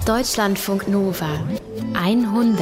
Deutschlandfunk Nova 100.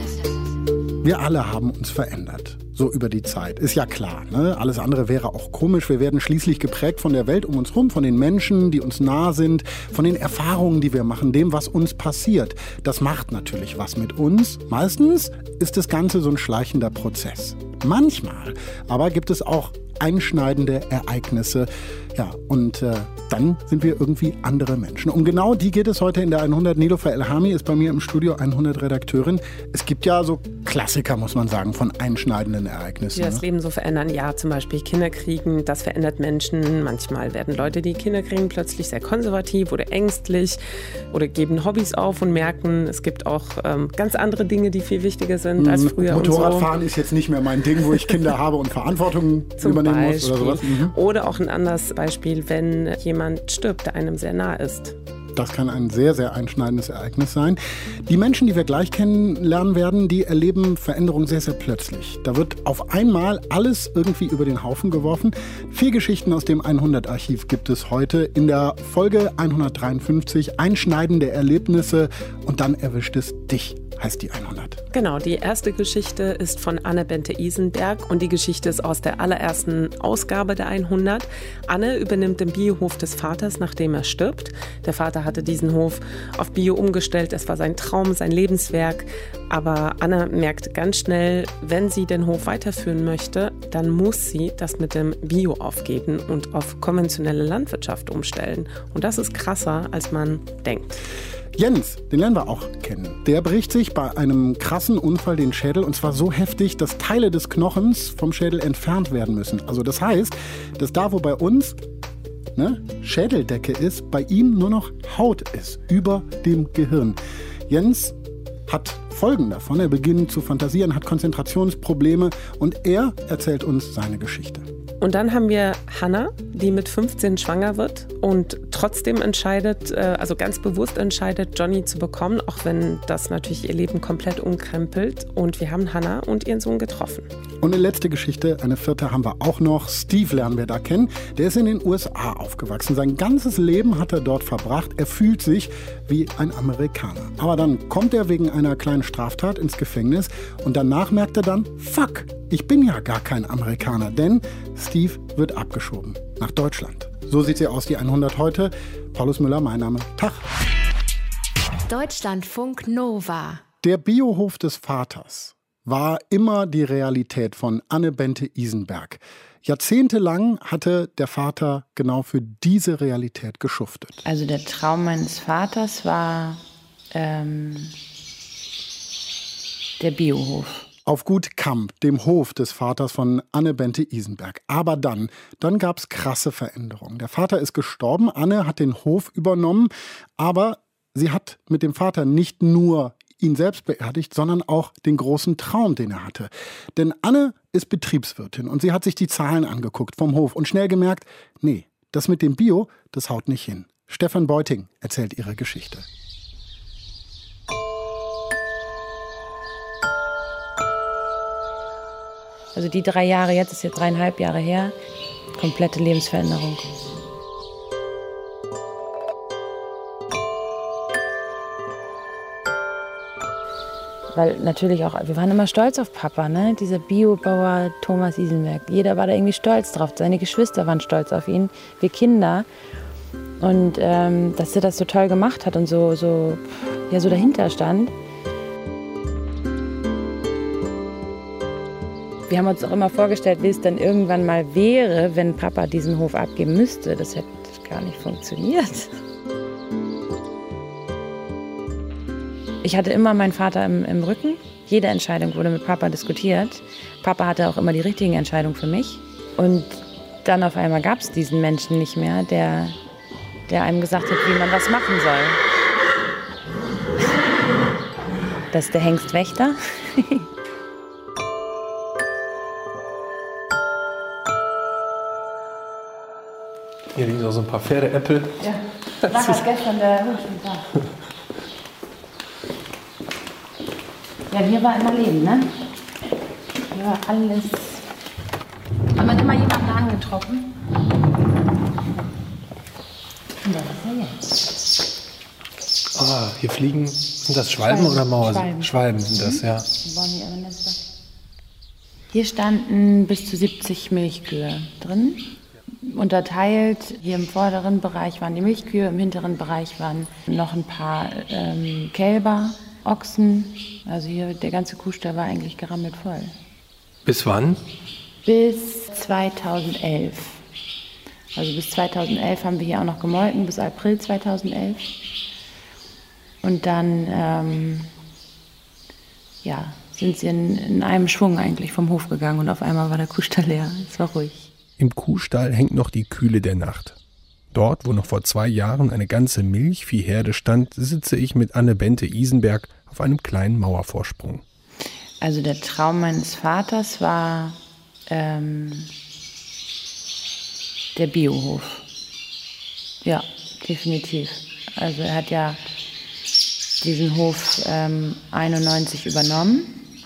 Wir alle haben uns verändert. So über die Zeit. Ist ja klar, ne? Alles andere wäre auch komisch. Wir werden schließlich geprägt von der Welt um uns rum, von den Menschen, die uns nah sind, von den Erfahrungen, die wir machen, dem, was uns passiert. Das macht natürlich was mit uns. Meistens ist das Ganze so ein schleichender Prozess. Manchmal aber gibt es auch einschneidende Ereignisse. Ja, und dann sind wir irgendwie andere Menschen. Um genau die geht es heute in der 100. Nilofer Elhami ist bei mir im Studio, 100 Redakteurin. Es gibt ja so Klassiker, muss man sagen, von einschneidenden Ereignissen. Die das Leben so verändern. Ja, zum Beispiel Kinder kriegen, das verändert Menschen. Manchmal werden Leute, die Kinder kriegen, plötzlich sehr konservativ oder ängstlich oder geben Hobbys auf und merken, es gibt auch ganz andere Dinge, die viel wichtiger sind als früher. Motorradfahren ist jetzt nicht mehr mein Ding, wo ich Kinder habe und Verantwortung übernehmen muss oder sowas. Oder auch ein anderes Beispiel, wenn jemand stirbt, der einem sehr nah ist. Das kann ein sehr, sehr einschneidendes Ereignis sein. Die Menschen, die wir gleich kennenlernen werden, die erleben Veränderungen sehr, sehr plötzlich. Da wird auf einmal alles irgendwie über den Haufen geworfen. 4 Geschichten aus dem 100-Archiv gibt es heute in der Folge 153. Einschneidende Erlebnisse und dann erwischt es dich, heißt die 100. Genau, die erste Geschichte ist von Anne Bente-Isenberg und die Geschichte ist aus der allerersten Ausgabe der 100. Anne übernimmt den Biohof des Vaters, nachdem er stirbt. Der Vater hatte diesen Hof auf Bio umgestellt. Es war sein Traum, sein Lebenswerk. Aber Anne merkt ganz schnell, wenn sie den Hof weiterführen möchte, dann muss sie das mit dem Bio aufgeben und auf konventionelle Landwirtschaft umstellen. Und das ist krasser, als man denkt. Jens, den lernen wir auch kennen. Der bricht sich bei einem krassen Unfall den Schädel und zwar so heftig, dass Teile des Knochens vom Schädel entfernt werden müssen. Also das heißt, dass da, wo bei uns Schädeldecke ist, bei ihm nur noch Haut ist, über dem Gehirn. Jens hat Folgen davon. Er beginnt zu fantasieren, hat Konzentrationsprobleme und er erzählt uns seine Geschichte. Und dann haben wir Hannah, die mit 15 schwanger wird und trotzdem entscheidet, also ganz bewusst entscheidet, Johnny zu bekommen, auch wenn das natürlich ihr Leben komplett umkrempelt. Und wir haben Hannah und ihren Sohn getroffen. Und eine letzte Geschichte, eine 4. haben wir auch noch. Steve lernen wir da kennen. Der ist in den USA aufgewachsen. Sein ganzes Leben hat er dort verbracht. Er fühlt sich wie ein Amerikaner. Aber dann kommt er wegen einer kleinen Straftat ins Gefängnis und danach merkt er dann, fuck, ich bin ja gar kein Amerikaner, denn Steve wird abgeschoben nach Deutschland. So sieht sie aus, die 100 heute. Paulus Müller, mein Name. Tag. Deutschlandfunk Nova. Der Biohof des Vaters war immer die Realität von Anne Bente-Isenberg. Jahrzehntelang hatte der Vater genau für diese Realität geschuftet. Also der Traum meines Vaters war der Biohof. Auf Gut Kamp, dem Hof des Vaters von Anne Bente-Isenberg. Aber dann gab es krasse Veränderungen. Der Vater ist gestorben, Anne hat den Hof übernommen, aber sie hat mit dem Vater nicht nur ihn selbst beerdigt, sondern auch den großen Traum, den er hatte. Denn Anne ist Betriebswirtin und sie hat sich die Zahlen angeguckt vom Hof und schnell gemerkt, nee, das mit dem Bio, das haut nicht hin. Stefan Beuting erzählt ihre Geschichte. Also die 3 Jahre, jetzt ist ja 3,5 Jahre her, komplette Lebensveränderung. Weil natürlich auch, wir waren immer stolz auf Papa, ne? Dieser Biobauer Thomas Isenberg. Jeder war da irgendwie stolz drauf. Seine Geschwister waren stolz auf ihn, wir Kinder. Und dass er das so toll gemacht hat und so dahinter stand. Wir haben uns auch immer vorgestellt, wie es dann irgendwann mal wäre, wenn Papa diesen Hof abgeben müsste. Das hätte gar nicht funktioniert. Ich hatte immer meinen Vater im Rücken. Jede Entscheidung wurde mit Papa diskutiert. Papa hatte auch immer die richtigen Entscheidungen für mich. Und dann auf einmal gab es diesen Menschen nicht mehr, der einem gesagt hat, wie man was machen soll. Das ist der Hengstwächter. Hier liegen auch so ein paar Pferdeäpfel. Ja, das hat gestern der Hofschmied da. Ja, hier war immer Leben, ne? Hier war alles. Hat man immer jemanden angetroffen? Und das ist er jetzt. Hier fliegen, sind das Schwalben oder Mauern? Schwalben sind das, ja. Hier standen bis zu 70 Milchkühe drin. Unterteilt, hier im vorderen Bereich waren die Milchkühe, im hinteren Bereich waren noch ein paar Kälber, Ochsen. Also hier der ganze Kuhstall war eigentlich gerammelt voll. Bis wann? Bis 2011. Also bis 2011 haben wir hier auch noch gemolken, bis April 2011. Und dann sind sie in einem Schwung eigentlich vom Hof gegangen und auf einmal war der Kuhstall leer. Es war ruhig. Im Kuhstall hängt noch die Kühle der Nacht. Dort, wo noch vor 2 Jahren eine ganze Milchviehherde stand, sitze ich mit Anne-Bente Isenberg auf einem kleinen Mauervorsprung. Also der Traum meines Vaters war der Biohof. Ja, definitiv. Also er hat ja diesen Hof 91 übernommen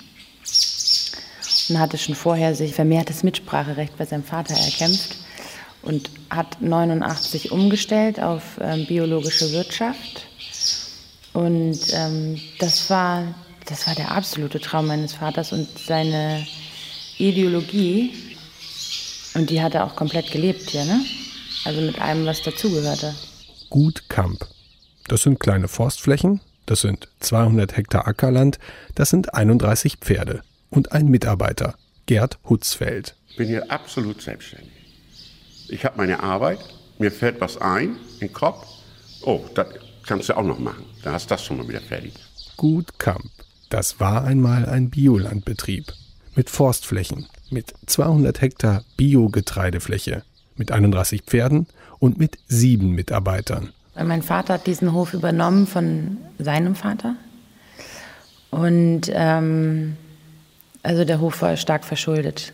und hatte schon vorher sich vermehrtes Mitspracherecht bei seinem Vater erkämpft und hat 89 umgestellt auf biologische Wirtschaft. Und das war der absolute Traum meines Vaters und seine Ideologie. Und die hat er auch komplett gelebt hier, ne? Also mit allem, was dazugehörte. Gut Kamp. Das sind kleine Forstflächen, das sind 200 Hektar Ackerland, das sind 31 Pferde und ein Mitarbeiter, Gerd Hutzfeld. Ich bin hier absolut selbstständig. Ich habe meine Arbeit, mir fällt was ein, in den Kopf. Oh, das kannst du auch noch machen. Dann hast du das schon mal wieder fertig. Gut Kamp. Das war einmal ein Biolandbetrieb. Mit Forstflächen, mit 200 Hektar Biogetreidefläche, mit 31 Pferden und mit 7 Mitarbeitern. Mein Vater hat diesen Hof übernommen von seinem Vater. Und also der Hof war stark verschuldet.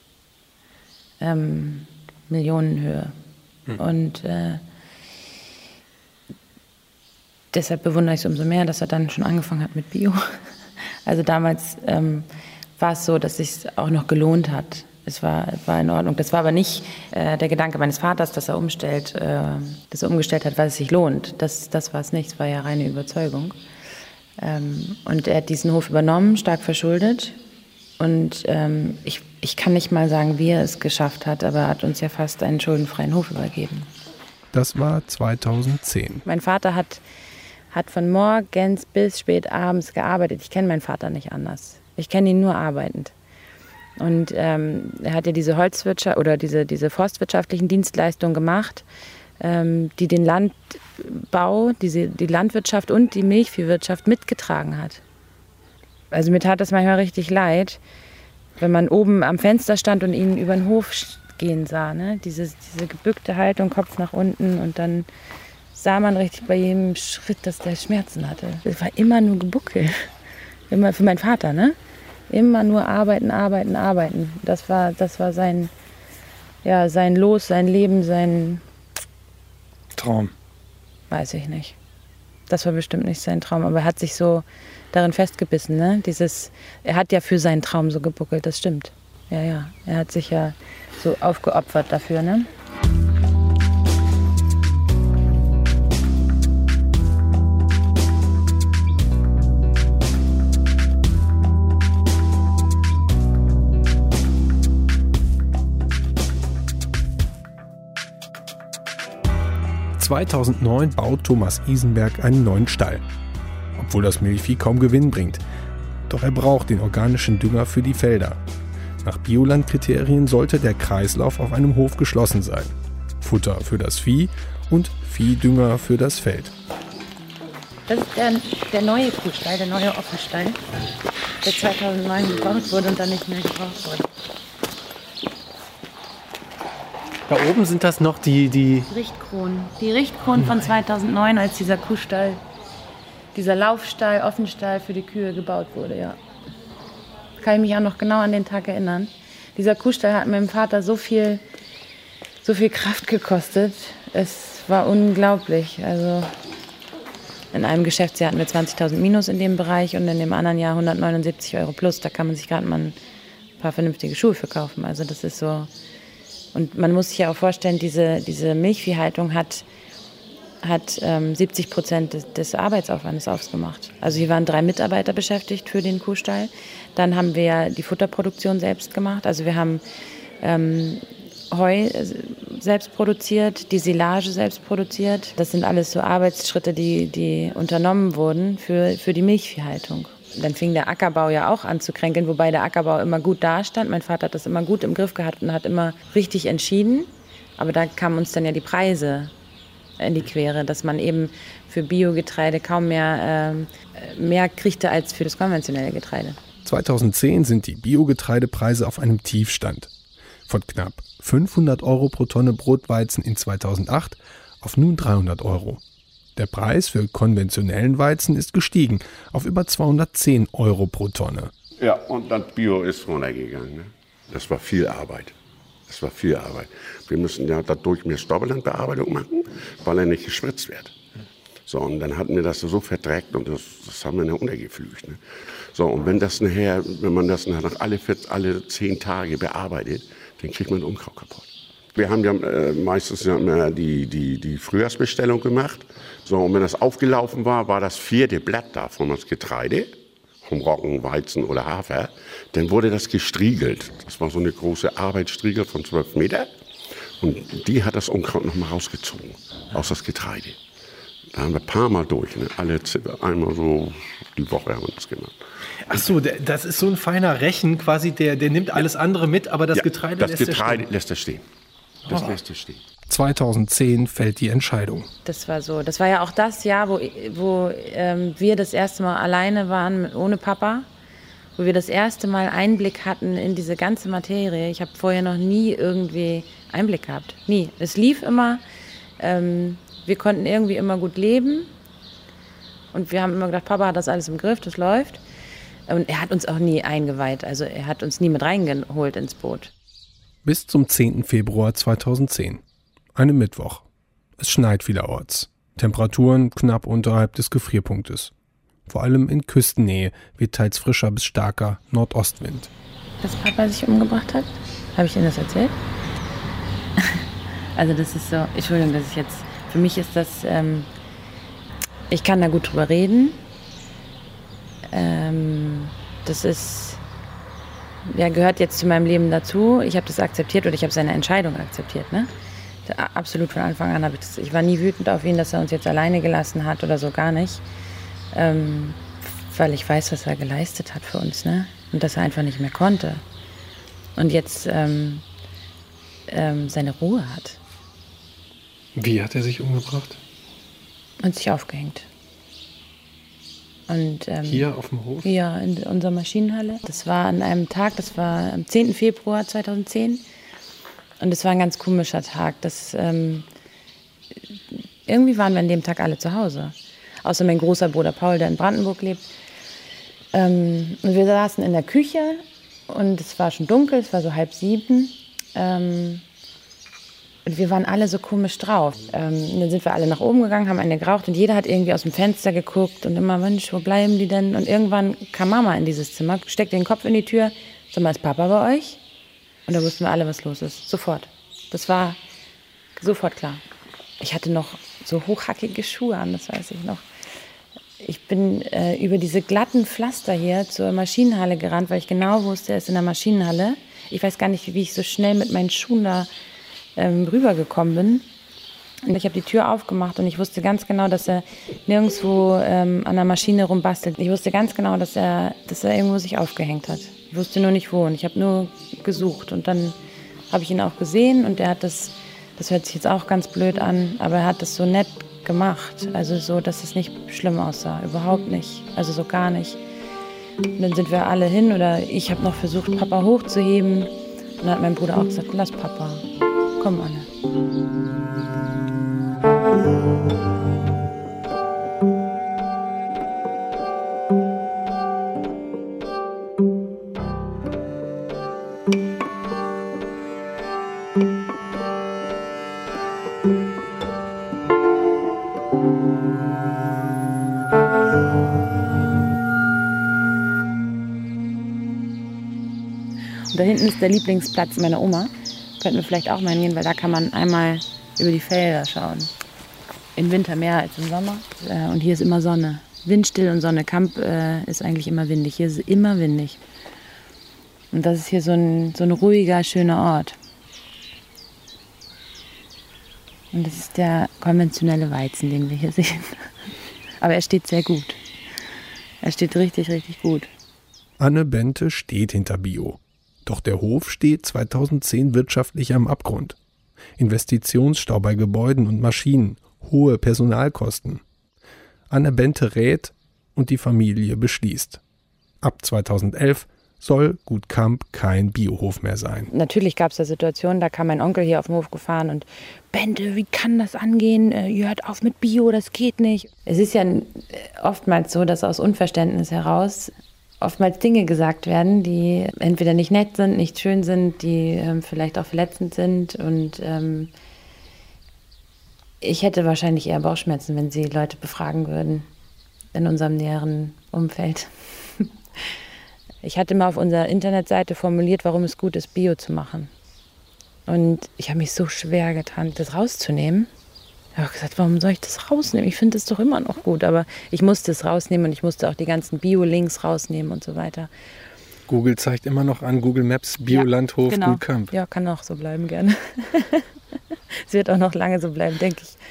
Millionenhöhe. Und deshalb bewundere ich es umso mehr, dass er dann schon angefangen hat mit Bio. Also damals war es so, dass es sich auch noch gelohnt hat. Es war in Ordnung. Das war aber nicht der Gedanke meines Vaters, dass er umgestellt hat, weil es sich lohnt. Das war es nicht. Es war ja reine Überzeugung. Und er hat diesen Hof übernommen, stark verschuldet. Und ich kann nicht mal sagen, wie er es geschafft hat, aber er hat uns ja fast einen schuldenfreien Hof übergeben. Das war 2010. Mein Vater hat von morgens bis spät abends gearbeitet. Ich kenne meinen Vater nicht anders. Ich kenne ihn nur arbeitend. Und er hat ja diese Holzwirtschaft oder diese forstwirtschaftlichen Dienstleistungen gemacht, die den Landbau, die Landwirtschaft und die Milchviehwirtschaft mitgetragen hat. Also mir tat das manchmal richtig leid, wenn man oben am Fenster stand und ihn über den Hof gehen sah. Ne? Diese gebückte Haltung, Kopf nach unten, und dann sah man richtig bei jedem Schritt, dass der Schmerzen hatte. Es war immer nur Gebuckel. Immer für meinen Vater, ne? Immer nur arbeiten, arbeiten, arbeiten. Das war sein Los, sein Leben, sein Traum. Weiß ich nicht. Das war bestimmt nicht sein Traum, aber er hat sich so darin festgebissen, ne? Er hat ja für seinen Traum so gebuckelt, das stimmt. Ja. Er hat sich ja so aufgeopfert dafür, ne? (2009) baut Thomas Isenberg einen neuen Stall. Obwohl das Milchvieh kaum Gewinn bringt. Doch er braucht den organischen Dünger für die Felder. Nach Biolandkriterien sollte der Kreislauf auf einem Hof geschlossen sein. Futter für das Vieh und Viehdünger für das Feld. Das ist der neue Kuhstall, der neue Offenstall, der 2009 gebaut wurde und dann nicht mehr gebraucht wurde. Da oben sind das noch die Richtkronen. Die Richtkronen von 2009, als dieser Kuhstall, dieser Laufstall, Offenstall für die Kühe gebaut wurde, ja. Kann ich mich auch noch genau an den Tag erinnern. Dieser Kuhstall hat meinem Vater so viel Kraft gekostet. Es war unglaublich. Also in einem Geschäftsjahr hatten wir 20.000 Minus in dem Bereich und in dem anderen Jahr 179 € plus. Da kann man sich gerade mal ein paar vernünftige Schuhe für kaufen. Also das ist so. Und man muss sich ja auch vorstellen, diese Milchviehhaltung hat hat 70% des Arbeitsaufwandes ausgemacht. Also hier waren 3 Mitarbeiter beschäftigt für den Kuhstall. Dann haben wir die Futterproduktion selbst gemacht. Also wir haben Heu selbst produziert, die Silage selbst produziert. Das sind alles so Arbeitsschritte, die unternommen wurden für die Milchviehhaltung. Dann fing der Ackerbau ja auch an zu kränkeln, wobei der Ackerbau immer gut dastand. Mein Vater hat das immer gut im Griff gehabt und hat immer richtig entschieden. Aber da kamen uns dann ja die Preise in die Quere, dass man eben für Biogetreide kaum mehr kriegte als für das konventionelle Getreide. 2010 sind die Biogetreidepreise auf einem Tiefstand. Von knapp 500 € pro Tonne Brotweizen in 2008 auf nun 300 €. Der Preis für konventionellen Weizen ist gestiegen auf über 210 € pro Tonne. Ja, und dann Bio ist runtergegangen. Ne? Das war viel Arbeit. Wir müssen ja dadurch mehr Staubelandbearbeitung machen, weil er nicht gespritzt wird. So, und dann hatten wir das so verdreckt und das haben wir dann untergepflügt. Ne? So, und wenn man das nach alle 10 Tage bearbeitet, dann kriegt man Unkraut kaputt. Wir haben ja meistens die Frühjahrsbestellung gemacht. So, und wenn das aufgelaufen war, war das 4. Blatt da von das Getreide, vom Roggen, Weizen oder Hafer. Dann wurde das gestriegelt. Das war so eine große Arbeitsstriegel von 12 Meter. Und die hat das Unkraut noch mal rausgezogen aus das Getreide. Da haben wir ein paar Mal durch. Ne? Einmal so die Woche haben wir das gemacht. Ach so, das ist so ein feiner Rechen quasi, der nimmt alles andere mit, aber das Getreide lässt er stehen. Das lässt er stehen. 2010 fällt die Entscheidung. Das war ja auch das Jahr, wo wir das erste Mal alleine waren, ohne Papa, wo wir das erste Mal Einblick hatten in diese ganze Materie. Ich habe vorher noch nie irgendwie Einblick gehabt. Nie. Es lief immer, wir konnten irgendwie immer gut leben und wir haben immer gedacht, Papa hat das alles im Griff, das läuft. Und er hat uns auch nie eingeweiht, also er hat uns nie mit reingeholt ins Boot. Bis zum 10. Februar 2010. Einem Mittwoch. Es schneit vielerorts. Temperaturen knapp unterhalb des Gefrierpunktes. Vor allem in Küstennähe weht teils frischer bis starker Nordostwind. Dass Papa sich umgebracht hat? Habe ich Ihnen das erzählt? Also das ist so, Entschuldigung, dass ich jetzt, für mich ist das, ich kann da gut drüber reden. Das ist, ja, gehört jetzt zu meinem Leben dazu. Ich habe das akzeptiert oder ich habe seine Entscheidung akzeptiert. Ne? Absolut von Anfang an habe ich das. Ich war nie wütend auf ihn, dass er uns jetzt alleine gelassen hat oder so, gar nicht. Weil ich weiß, was er geleistet hat für uns. Ne? Und dass er einfach nicht mehr konnte. Und jetzt seine Ruhe hat. Wie hat er sich umgebracht? Und sich aufgehängt. Und, hier auf dem Hof? Ja, in unserer Maschinenhalle. Das war an einem Tag, das war am 10. Februar 2010. Und es war ein ganz komischer Tag. Irgendwie waren wir an dem Tag alle zu Hause. Außer mein großer Bruder Paul, der in Brandenburg lebt. Und wir saßen in der Küche und es war schon dunkel, es war so 6:30. Und wir waren alle so komisch drauf. Und dann sind wir alle nach oben gegangen, haben eine geraucht und jeder hat irgendwie aus dem Fenster geguckt und immer, Mensch, wo bleiben die denn? Und irgendwann kam Mama in dieses Zimmer, steckte den Kopf in die Tür. Sag mal, ist Papa bei euch? Und da wussten wir alle, was los ist. Sofort. Das war sofort klar. Ich hatte noch so hochhackige Schuhe an, das weiß ich noch. Ich bin über diese glatten Pflaster hier zur Maschinenhalle gerannt, weil ich genau wusste, er ist in der Maschinenhalle. Ich weiß gar nicht, wie ich so schnell mit meinen Schuhen da rübergekommen bin. Und ich habe die Tür aufgemacht und ich wusste ganz genau, dass er nirgendwo an der Maschine rumbastelt. Ich wusste ganz genau, dass er irgendwo sich aufgehängt hat. Ich wusste nur nicht wo und ich habe nur gesucht. Und dann habe ich ihn auch gesehen und er hat das hört sich jetzt auch ganz blöd an, aber er hat das so nett gemacht. Also so, dass es nicht schlimm aussah. Überhaupt nicht. Also so gar nicht. Und dann sind wir alle hin oder ich habe noch versucht, Papa hochzuheben. Und dann hat mein Bruder auch gesagt, lass Papa. Komm, Anne. Und da hinten ist der Lieblingsplatz meiner Oma. Könnten wir vielleicht auch mal hingehen, weil da kann man einmal über die Felder schauen. Im Winter mehr als im Sommer. Und hier ist immer Sonne. Windstill und Sonne. Kamp ist eigentlich immer windig. Hier ist es immer windig. Und das ist hier so ein ruhiger, schöner Ort. Und das ist der konventionelle Weizen, den wir hier sehen. Aber er steht sehr gut. Er steht richtig, richtig gut. Anne Bente steht hinter Bio. Doch der Hof steht 2010 wirtschaftlich am Abgrund. Investitionsstau bei Gebäuden und Maschinen, hohe Personalkosten. Anne Bente rät und die Familie beschließt. Ab 2011 soll Gut Kamp kein Biohof mehr sein. Natürlich gab es da Situationen, da kam mein Onkel hier auf den Hof gefahren und Bente, wie kann das angehen? Ihr hört auf mit Bio, das geht nicht. Es ist ja oftmals so, dass aus Unverständnis heraus oftmals Dinge gesagt werden, die entweder nicht nett sind, nicht schön sind, die vielleicht auch verletzend sind. Und ich hätte wahrscheinlich eher Bauchschmerzen, wenn Sie Leute befragen würden in unserem näheren Umfeld. Ich hatte mal auf unserer Internetseite formuliert, warum es gut ist, Bio zu machen. Und ich habe mich so schwer getan, das rauszunehmen. Ich habe gesagt, warum soll ich das rausnehmen? Ich finde es doch immer noch gut. Aber ich musste es rausnehmen und ich musste auch die ganzen Bio-Links rausnehmen und so weiter. Google zeigt immer noch an, Google Maps, Biolandhof, genau. Gut Kamp. Ja, kann auch so bleiben gerne. Es wird auch noch lange so bleiben, denke ich.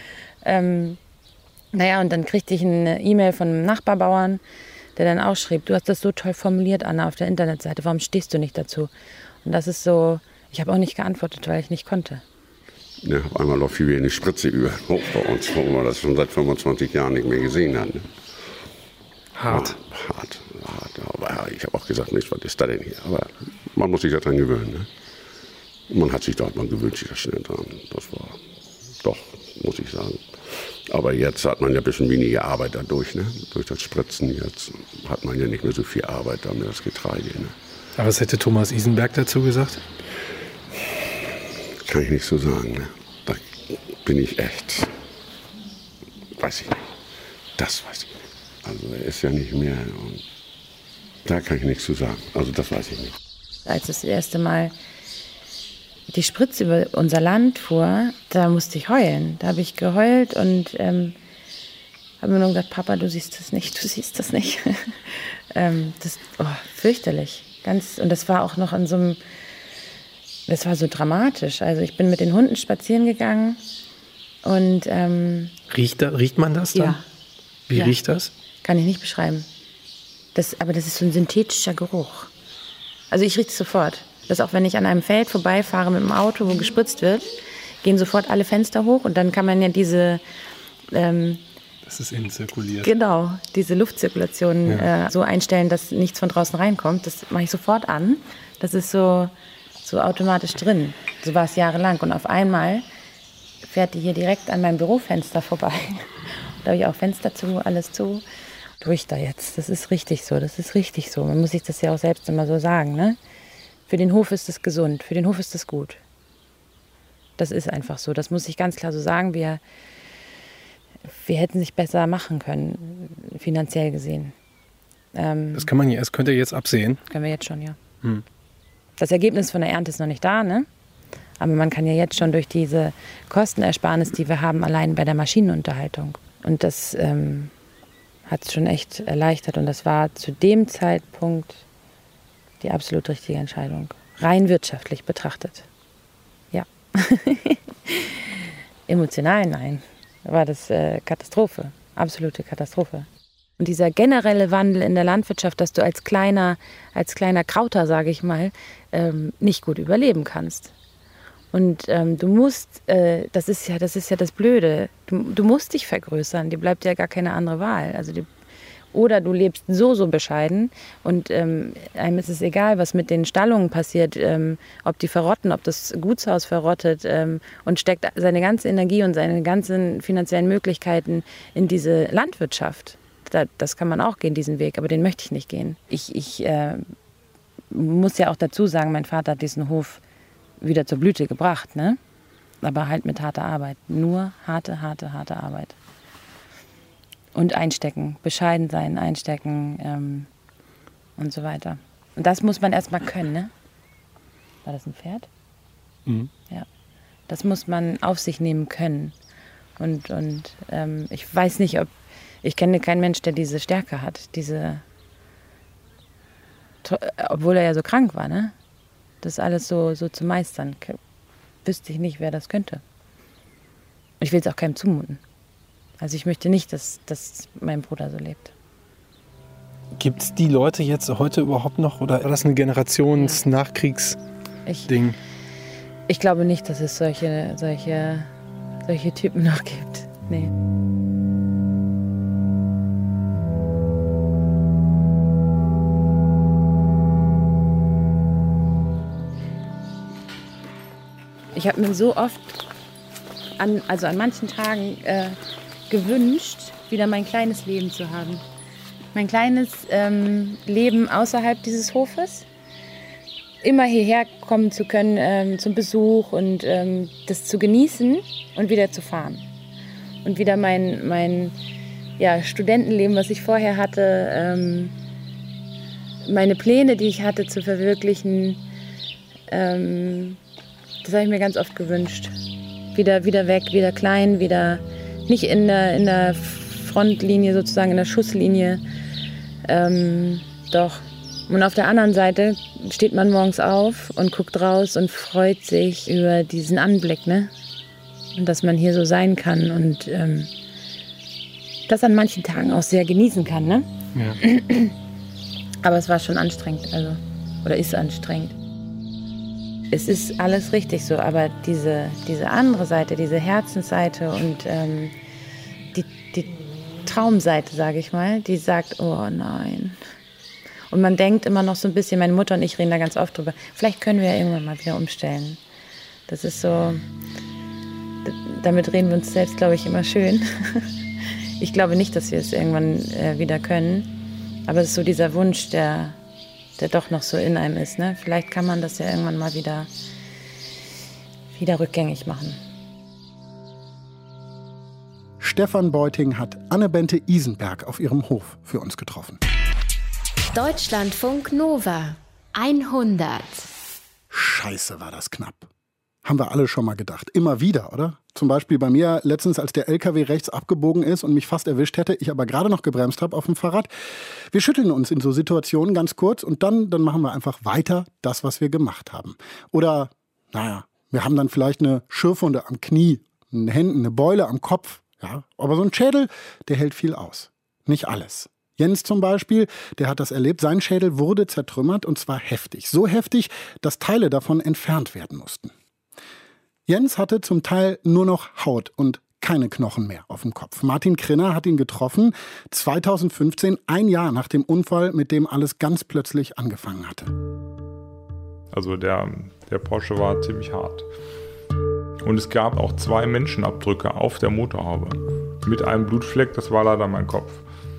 Und dann kriegte ich eine E-Mail von einem Nachbarbauern, der dann auch schrieb, du hast das so toll formuliert, Anna, auf der Internetseite, warum stehst du nicht dazu? Und das ist so, ich habe auch nicht geantwortet, weil ich nicht konnte. Ja, auf einmal läuft wie eine Spritze über hoch bei uns, wo man das schon seit 25 Jahren nicht mehr gesehen hat. Ne? Hart. Ja, hart. Aber ich habe auch gesagt, Mensch, was ist da denn hier? Aber man muss sich daran gewöhnen. Ne? Und man hat sich da, man gewöhnt sich da schnell dran. Das war doch, muss ich sagen. Aber jetzt hat man ja ein bisschen weniger Arbeit dadurch, ne? Durch das Spritzen. Jetzt hat man ja nicht mehr so viel Arbeit da mit das Getreide. Ne? Aber was hätte Thomas Isenberg dazu gesagt? Kann ich nicht so sagen. Ne? Da bin ich echt, weiß ich nicht. Das weiß ich nicht. Also er ist ja nicht mehr und da kann ich nichts zu sagen. Also das weiß ich nicht. Als das erste Mal die Spritze über unser Land fuhr, da musste ich heulen. Da habe ich geheult und habe mir nur gesagt, Papa, du siehst das nicht, du siehst das nicht. Fürchterlich. Und das war auch noch in so einem, das war so dramatisch. Also ich bin mit den Hunden spazieren gegangen und Riecht man das dann? Ja. Wie riecht das? Kann ich nicht beschreiben. Aber das ist so ein synthetischer Geruch. Also ich rieche es sofort. Dass auch wenn ich an einem Feld vorbeifahre mit dem Auto, wo gespritzt wird, gehen sofort alle Fenster hoch und dann kann man ja diese dass es innen zirkuliert. Genau, diese Luftzirkulation so einstellen, dass nichts von draußen reinkommt. Das mache ich sofort an. Das ist so automatisch drin. So war es jahrelang. Und auf einmal fährt die hier direkt an meinem Bürofenster vorbei. Da habe ich auch Fenster zu, alles zu. Durch da jetzt. Das ist richtig so. Man muss sich das ja auch selbst immer so sagen, ne? Für den Hof ist es gesund, für den Hof ist es gut. Das ist einfach so, das muss ich ganz klar so sagen. Wir hätten sich besser machen können, finanziell gesehen. Das könnt ihr jetzt absehen? Können wir jetzt schon, ja. Das Ergebnis von der Ernte ist noch nicht da, ne? Aber man kann ja jetzt schon durch diese Kostenersparnis, die wir haben, allein bei der Maschinenunterhaltung. Und das hat es schon echt erleichtert. Und das war zu dem Zeitpunkt die absolut richtige Entscheidung. Rein wirtschaftlich betrachtet. Ja. Emotional, nein. War das Katastrophe. Absolute Katastrophe. Und dieser generelle Wandel in der Landwirtschaft, dass du als kleiner Krauter, sage ich mal, nicht gut überleben kannst. Und du musst, das ist ja das Blöde, du musst dich vergrößern, dir bleibt ja gar keine andere Wahl. Also oder du lebst so bescheiden und einem ist es egal, was mit den Stallungen passiert, ob die verrotten, ob das Gutshaus verrottet und steckt seine ganze Energie und seine ganzen finanziellen Möglichkeiten in diese Landwirtschaft. Das kann man auch gehen, diesen Weg, aber den möchte ich nicht gehen. Ich muss ja auch dazu sagen, mein Vater hat diesen Hof wieder zur Blüte gebracht, ne? Aber halt mit harter Arbeit. Nur harte Arbeit. Und einstecken, bescheiden sein, einstecken und so weiter. Und das muss man erstmal können, ne? War das ein Pferd? Mhm. Ja. Das muss man auf sich nehmen können. Und ich weiß nicht, ich kenne keinen Mensch, der diese Stärke hat, obwohl er ja so krank war, ne? Das alles so zu meistern. Wüsste ich nicht, wer das könnte. Ich will es auch keinem zumuten. Also ich möchte nicht, dass mein Bruder so lebt. Gibt es die Leute jetzt heute überhaupt noch oder war das ein Generations-Nachkriegs-Ding? Ich glaube nicht, dass es solche Typen noch gibt. Nee. Ich habe mir so oft an manchen Tagen gewünscht, wieder mein kleines Leben zu haben. Mein kleines Leben außerhalb dieses Hofes. Immer hierher kommen zu können zum Besuch und das zu genießen und wieder zu fahren. Und wieder mein Studentenleben, was ich vorher hatte, meine Pläne, die ich hatte, zu verwirklichen, das habe ich mir ganz oft gewünscht. Wieder weg, wieder klein, wieder nicht in der Frontlinie, sozusagen in der Schusslinie. Doch. Und auf der anderen Seite steht man morgens auf und guckt raus und freut sich über diesen Anblick, ne? Und dass man hier so sein kann und das an manchen Tagen auch sehr genießen kann, ne? Ja. Aber es war schon anstrengend, oder ist anstrengend. Es ist alles richtig so, aber diese andere Seite, diese Herzensseite und die Traumseite, sage ich mal, die sagt, oh nein. Und man denkt immer noch so ein bisschen, meine Mutter und ich reden da ganz oft drüber, vielleicht können wir ja irgendwann mal wieder umstellen. Das ist so, damit reden wir uns selbst, glaube ich, immer schön. Ich glaube nicht, dass wir es irgendwann wieder können, aber es ist so dieser Wunsch, der doch noch so in einem ist. Ne? Vielleicht kann man das ja irgendwann mal wieder rückgängig machen. Stefan Beuting hat Anne-Bente Isenberg auf ihrem Hof für uns getroffen. Deutschlandfunk Nova 100. Scheiße, war das knapp. Haben wir alle schon mal gedacht. Immer wieder, oder? Zum Beispiel bei mir letztens, als der LKW rechts abgebogen ist und mich fast erwischt hätte, ich aber gerade noch gebremst habe auf dem Fahrrad. Wir schütteln uns in so Situationen ganz kurz und dann machen wir einfach weiter das, was wir gemacht haben. Oder, wir haben dann vielleicht eine Schürfwunde am Knie, in den Händen, eine Beule am Kopf. Ja, aber so ein Schädel, der hält viel aus. Nicht alles. Jens zum Beispiel, der hat das erlebt. Sein Schädel wurde zertrümmert und zwar heftig. So heftig, dass Teile davon entfernt werden mussten. Jens hatte zum Teil nur noch Haut und keine Knochen mehr auf dem Kopf. Martin Krinner hat ihn getroffen, 2015, ein Jahr nach dem Unfall, mit dem alles ganz plötzlich angefangen hatte. Also der Porsche war ziemlich hart. Und es gab auch 2 Menschenabdrücke auf der Motorhaube. Mit einem Blutfleck, das war leider mein Kopf.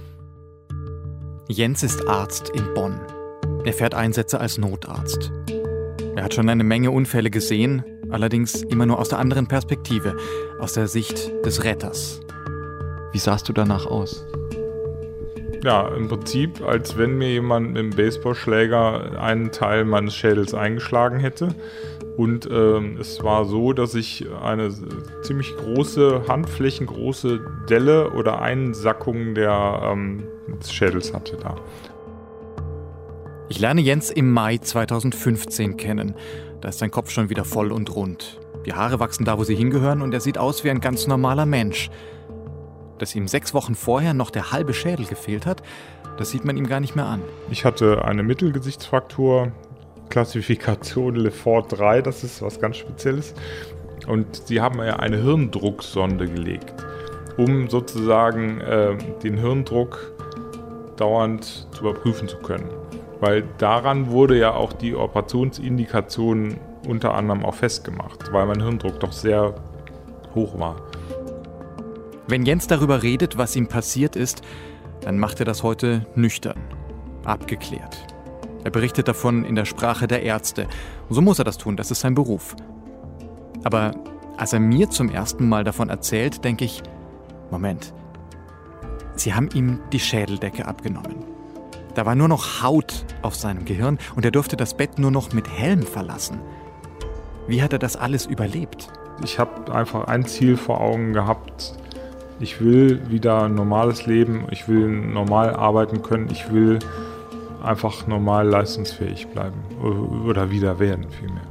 Jens ist Arzt in Bonn. Er fährt Einsätze als Notarzt. Er hat schon eine Menge Unfälle gesehen, allerdings immer nur aus der anderen Perspektive, aus der Sicht des Retters. Wie sahst du danach aus? Ja, im Prinzip, als wenn mir jemand mit dem Baseballschläger einen Teil meines Schädels eingeschlagen hätte. Und es war so, dass ich eine ziemlich große, handflächengroße Delle oder Einsackung des Schädels hatte da. Ich lerne Jens im Mai 2015 kennen. Da ist sein Kopf schon wieder voll und rund. Die Haare wachsen da, wo sie hingehören, und er sieht aus wie ein ganz normaler Mensch. Dass ihm 6 Wochen vorher noch der halbe Schädel gefehlt hat, das sieht man ihm gar nicht mehr an. Ich hatte eine Mittelgesichtsfraktur, Klassifikation Lefort 3, das ist was ganz Spezielles. Und sie haben ja eine Hirndrucksonde gelegt, um sozusagen den Hirndruck dauernd zu überprüfen zu können. Weil daran wurde ja auch die Operationsindikation unter anderem auch festgemacht, weil mein Hirndruck doch sehr hoch war. Wenn Jens darüber redet, was ihm passiert ist, dann macht er das heute nüchtern, abgeklärt. Er berichtet davon in der Sprache der Ärzte. Und so muss er das tun, das ist sein Beruf. Aber als er mir zum ersten Mal davon erzählt, denke ich, Moment, sie haben ihm die Schädeldecke abgenommen. Da war nur noch Haut auf seinem Gehirn und er durfte das Bett nur noch mit Helm verlassen. Wie hat er das alles überlebt? Ich habe einfach ein Ziel vor Augen gehabt. Ich will wieder ein normales Leben, ich will normal arbeiten können, ich will einfach normal leistungsfähig bleiben oder wieder werden vielmehr.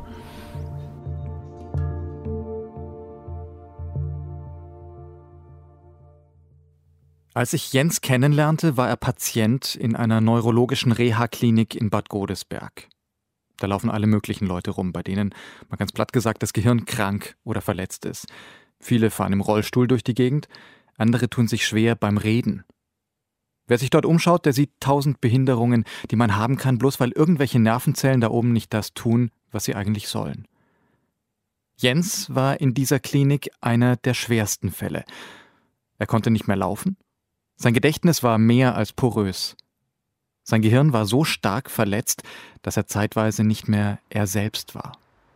Als ich Jens kennenlernte, war er Patient in einer neurologischen Reha-Klinik in Bad Godesberg. Da laufen alle möglichen Leute rum, bei denen, mal ganz platt gesagt, das Gehirn krank oder verletzt ist. Viele fahren im Rollstuhl durch die Gegend, andere tun sich schwer beim Reden. Wer sich dort umschaut, der sieht 1000 Behinderungen, die man haben kann, bloß weil irgendwelche Nervenzellen da oben nicht das tun, was sie eigentlich sollen. Jens war in dieser Klinik einer der schwersten Fälle. Er konnte nicht mehr laufen. Sein Gedächtnis war mehr als porös. Sein Gehirn war so stark verletzt, dass er zeitweise nicht mehr er selbst war.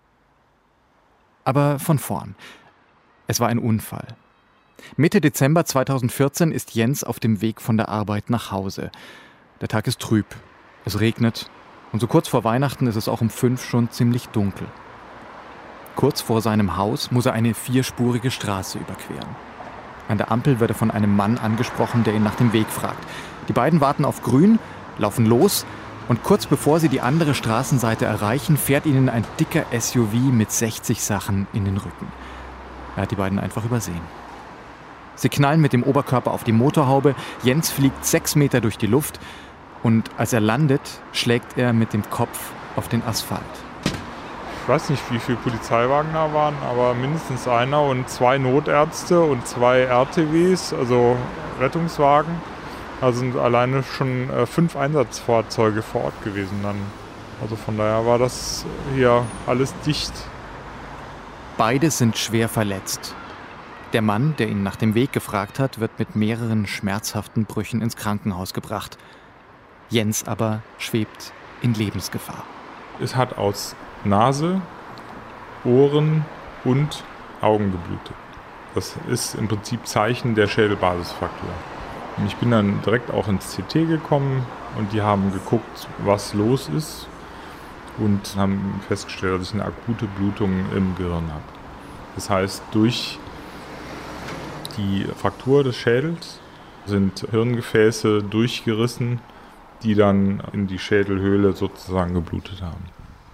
Aber von vorn. Es war ein Unfall. Mitte Dezember 2014 ist Jens auf dem Weg von der Arbeit nach Hause. Der Tag ist trüb, es regnet und so kurz vor Weihnachten ist es auch um 5 schon ziemlich dunkel. Kurz vor seinem Haus muss er eine 4-spurige Straße überqueren. An der Ampel wird er von einem Mann angesprochen, der ihn nach dem Weg fragt. Die beiden warten auf Grün, laufen los und kurz bevor sie die andere Straßenseite erreichen, fährt ihnen ein dicker SUV mit 60 Sachen in den Rücken. Er hat die beiden einfach übersehen. Sie knallen mit dem Oberkörper auf die Motorhaube, Jens fliegt 6 Meter durch die Luft und als er landet, schlägt er mit dem Kopf auf den Asphalt. Ich weiß nicht, wie viele Polizeiwagen da waren, aber mindestens einer und 2 Notärzte und 2 RTWs, also Rettungswagen. Also sind alleine schon 5 Einsatzfahrzeuge vor Ort gewesen dann. Also von daher war das hier alles dicht. Beide sind schwer verletzt. Der Mann, der ihn nach dem Weg gefragt hat, wird mit mehreren schmerzhaften Brüchen ins Krankenhaus gebracht. Jens aber schwebt in Lebensgefahr. Es hat aus Nase, Ohren und Augen geblutet. Das ist im Prinzip Zeichen der Schädelbasisfraktur. Und ich bin dann direkt auch ins CT gekommen und die haben geguckt, was los ist und haben festgestellt, dass ich eine akute Blutung im Gehirn habe. Das heißt, durch die Fraktur des Schädels sind Hirngefäße durchgerissen, die dann in die Schädelhöhle sozusagen geblutet haben.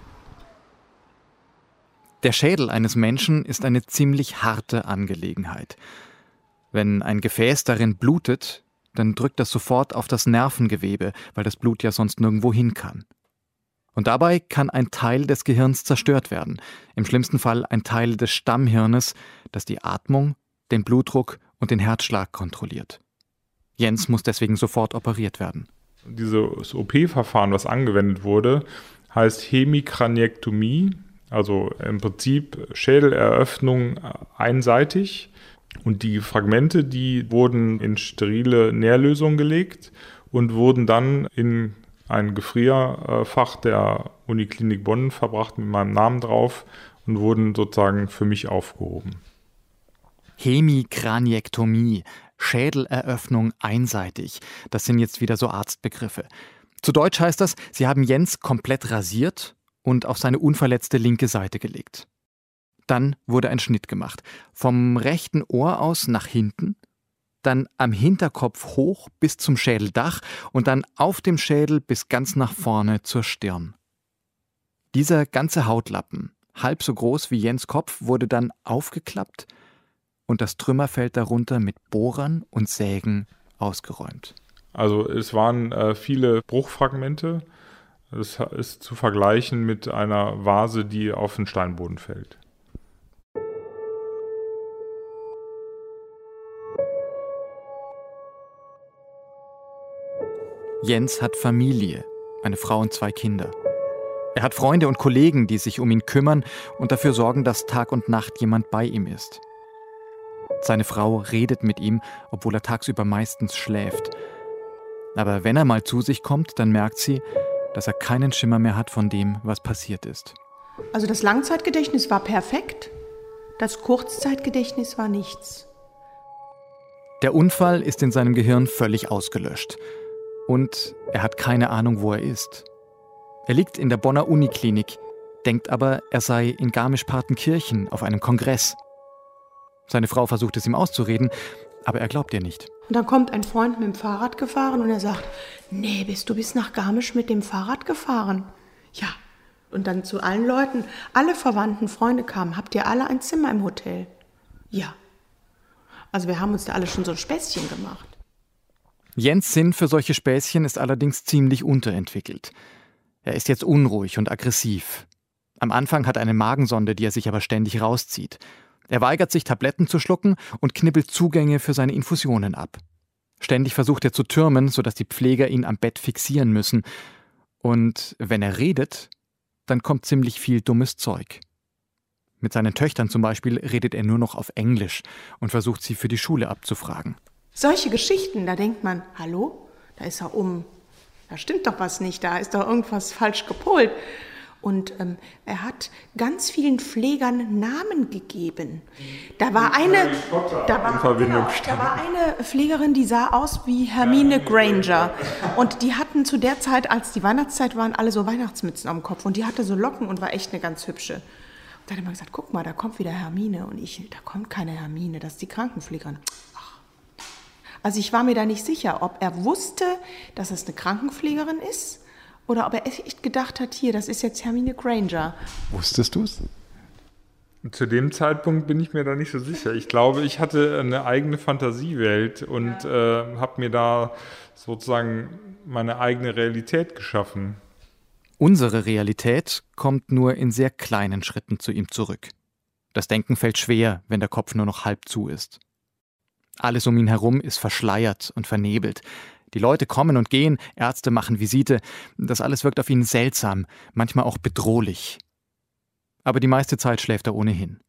Der Schädel eines Menschen ist eine ziemlich harte Angelegenheit. Wenn ein Gefäß darin blutet, dann drückt das sofort auf das Nervengewebe, weil das Blut ja sonst nirgendwo hin kann. Und dabei kann ein Teil des Gehirns zerstört werden. Im schlimmsten Fall ein Teil des Stammhirnes, das die Atmung, den Blutdruck und den Herzschlag kontrolliert. Jens muss deswegen sofort operiert werden. Dieses OP-Verfahren, was angewendet wurde, heißt Hemikraniektomie. Also im Prinzip Schädeleröffnung einseitig und die Fragmente, die wurden in sterile Nährlösung gelegt und wurden dann in ein Gefrierfach der Uniklinik Bonn verbracht mit meinem Namen drauf und wurden sozusagen für mich aufgehoben. Hemikraniektomie, Schädeleröffnung einseitig, das sind jetzt wieder so Arztbegriffe. Zu Deutsch heißt das, sie haben Jens komplett rasiert und auf seine unverletzte linke Seite gelegt. Dann wurde ein Schnitt gemacht. Vom rechten Ohr aus nach hinten, dann am Hinterkopf hoch bis zum Schädeldach und dann auf dem Schädel bis ganz nach vorne zur Stirn. Dieser ganze Hautlappen, halb so groß wie Jens' Kopf, wurde dann aufgeklappt und das Trümmerfeld darunter mit Bohrern und Sägen ausgeräumt. Also es waren viele Bruchfragmente. Das ist zu vergleichen mit einer Vase, die auf den Steinboden fällt. Jens hat Familie, eine Frau und 2 Kinder. Er hat Freunde und Kollegen, die sich um ihn kümmern und dafür sorgen, dass Tag und Nacht jemand bei ihm ist. Seine Frau redet mit ihm, obwohl er tagsüber meistens schläft. Aber wenn er mal zu sich kommt, dann merkt sie, dass er keinen Schimmer mehr hat von dem, was passiert ist. Also das Langzeitgedächtnis war perfekt, das Kurzzeitgedächtnis war nichts. Der Unfall ist in seinem Gehirn völlig ausgelöscht. Und er hat keine Ahnung, wo er ist. Er liegt in der Bonner Uniklinik, denkt aber, er sei in Garmisch-Partenkirchen auf einem Kongress. Seine Frau versucht es ihm auszureden, aber er glaubt ihr nicht. Und dann kommt ein Freund mit dem Fahrrad gefahren und er sagt, nee, du bist nach Garmisch mit dem Fahrrad gefahren? Ja. Und dann zu allen Leuten, alle Verwandten, Freunde kamen, habt ihr alle ein Zimmer im Hotel? Ja. Also wir haben uns da alle schon so ein Späßchen gemacht. Jens' Sinn für solche Späßchen ist allerdings ziemlich unterentwickelt. Er ist jetzt unruhig und aggressiv. Am Anfang hat er eine Magensonde, die er sich aber ständig rauszieht. Er weigert sich, Tabletten zu schlucken und knibbelt Zugänge für seine Infusionen ab. Ständig versucht er zu türmen, sodass die Pfleger ihn am Bett fixieren müssen. Und wenn er redet, dann kommt ziemlich viel dummes Zeug. Mit seinen Töchtern zum Beispiel redet er nur noch auf Englisch und versucht sie für die Schule abzufragen. Solche Geschichten, da denkt man, hallo, da ist er da stimmt doch was nicht, da ist doch irgendwas falsch gepolt. Und er hat ganz vielen Pflegern Namen gegeben. Da war eine Pflegerin, die sah aus wie Hermine Granger. Und die hatten zu der Zeit, als die Weihnachtszeit waren, alle so Weihnachtsmützen am Kopf. Und die hatte so Locken und war echt eine ganz hübsche. Und dann hat er mal gesagt, guck mal, da kommt wieder Hermine. Und da kommt keine Hermine, das ist die Krankenpflegerin. Also ich war mir da nicht sicher, ob er wusste, dass es eine Krankenpflegerin ist, oder ob er echt gedacht hat, hier, das ist jetzt Hermine Granger. Wusstest du es? Zu dem Zeitpunkt bin ich mir da nicht so sicher. Ich glaube, ich hatte eine eigene Fantasiewelt und habe mir da sozusagen meine eigene Realität geschaffen. Unsere Realität kommt nur in sehr kleinen Schritten zu ihm zurück. Das Denken fällt schwer, wenn der Kopf nur noch halb zu ist. Alles um ihn herum ist verschleiert und vernebelt. Die Leute kommen und gehen, Ärzte machen Visite. Das alles wirkt auf ihn seltsam, manchmal auch bedrohlich. Aber die meiste Zeit schläft er ohnehin.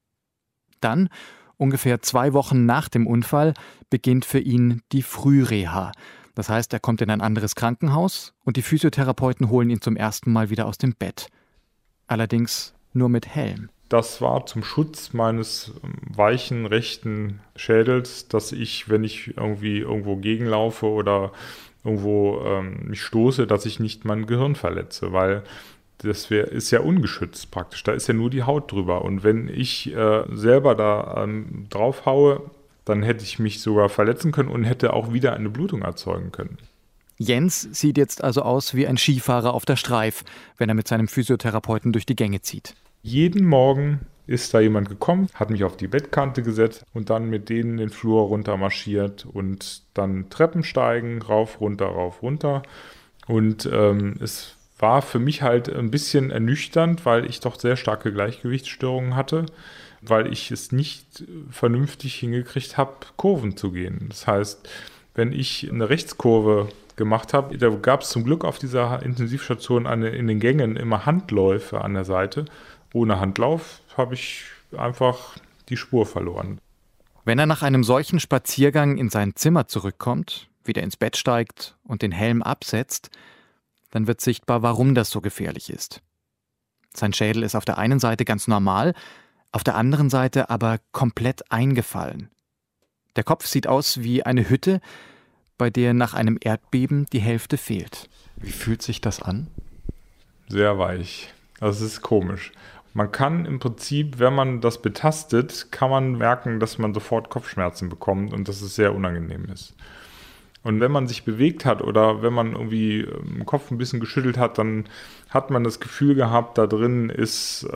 Dann, ungefähr 2 Wochen nach dem Unfall, beginnt für ihn die Frühreha. Das heißt, er kommt in ein anderes Krankenhaus und die Physiotherapeuten holen ihn zum ersten Mal wieder aus dem Bett. Allerdings nur mit Helm. Das war zum Schutz meines weichen rechten Schädels, dass ich, wenn ich irgendwo gegenlaufe oder irgendwo mich stoße, dass ich nicht mein Gehirn verletze, weil das ist ja ungeschützt praktisch. Da ist ja nur die Haut drüber. Und wenn ich selber da drauf haue, dann hätte ich mich sogar verletzen können und hätte auch wieder eine Blutung erzeugen können. Jens sieht jetzt also aus wie ein Skifahrer auf der Streif, wenn er mit seinem Physiotherapeuten durch die Gänge zieht. Jeden Morgen ist da jemand gekommen, hat mich auf die Bettkante gesetzt und dann mit denen den Flur runter marschiert und dann Treppen steigen, rauf, runter. Und es war für mich halt ein bisschen ernüchternd, weil ich doch sehr starke Gleichgewichtsstörungen hatte, weil ich es nicht vernünftig hingekriegt habe, Kurven zu gehen. Das heißt, wenn ich eine Rechtskurve gemacht habe, da gab es zum Glück auf dieser Intensivstation in den Gängen immer Handläufe an der Seite. Ohne Handlauf habe ich einfach die Spur verloren. Wenn er nach einem solchen Spaziergang in sein Zimmer zurückkommt, wieder ins Bett steigt und den Helm absetzt, dann wird sichtbar, warum das so gefährlich ist. Sein Schädel ist auf der einen Seite ganz normal, auf der anderen Seite aber komplett eingefallen. Der Kopf sieht aus wie eine Hütte, bei der nach einem Erdbeben die Hälfte fehlt. Wie fühlt sich das an? Sehr weich. Das ist komisch. Man kann im Prinzip, wenn man das betastet, kann man merken, dass man sofort Kopfschmerzen bekommt und dass es sehr unangenehm ist. Und wenn man sich bewegt hat oder wenn man irgendwie im Kopf ein bisschen geschüttelt hat, dann hat man das Gefühl gehabt, da drin ist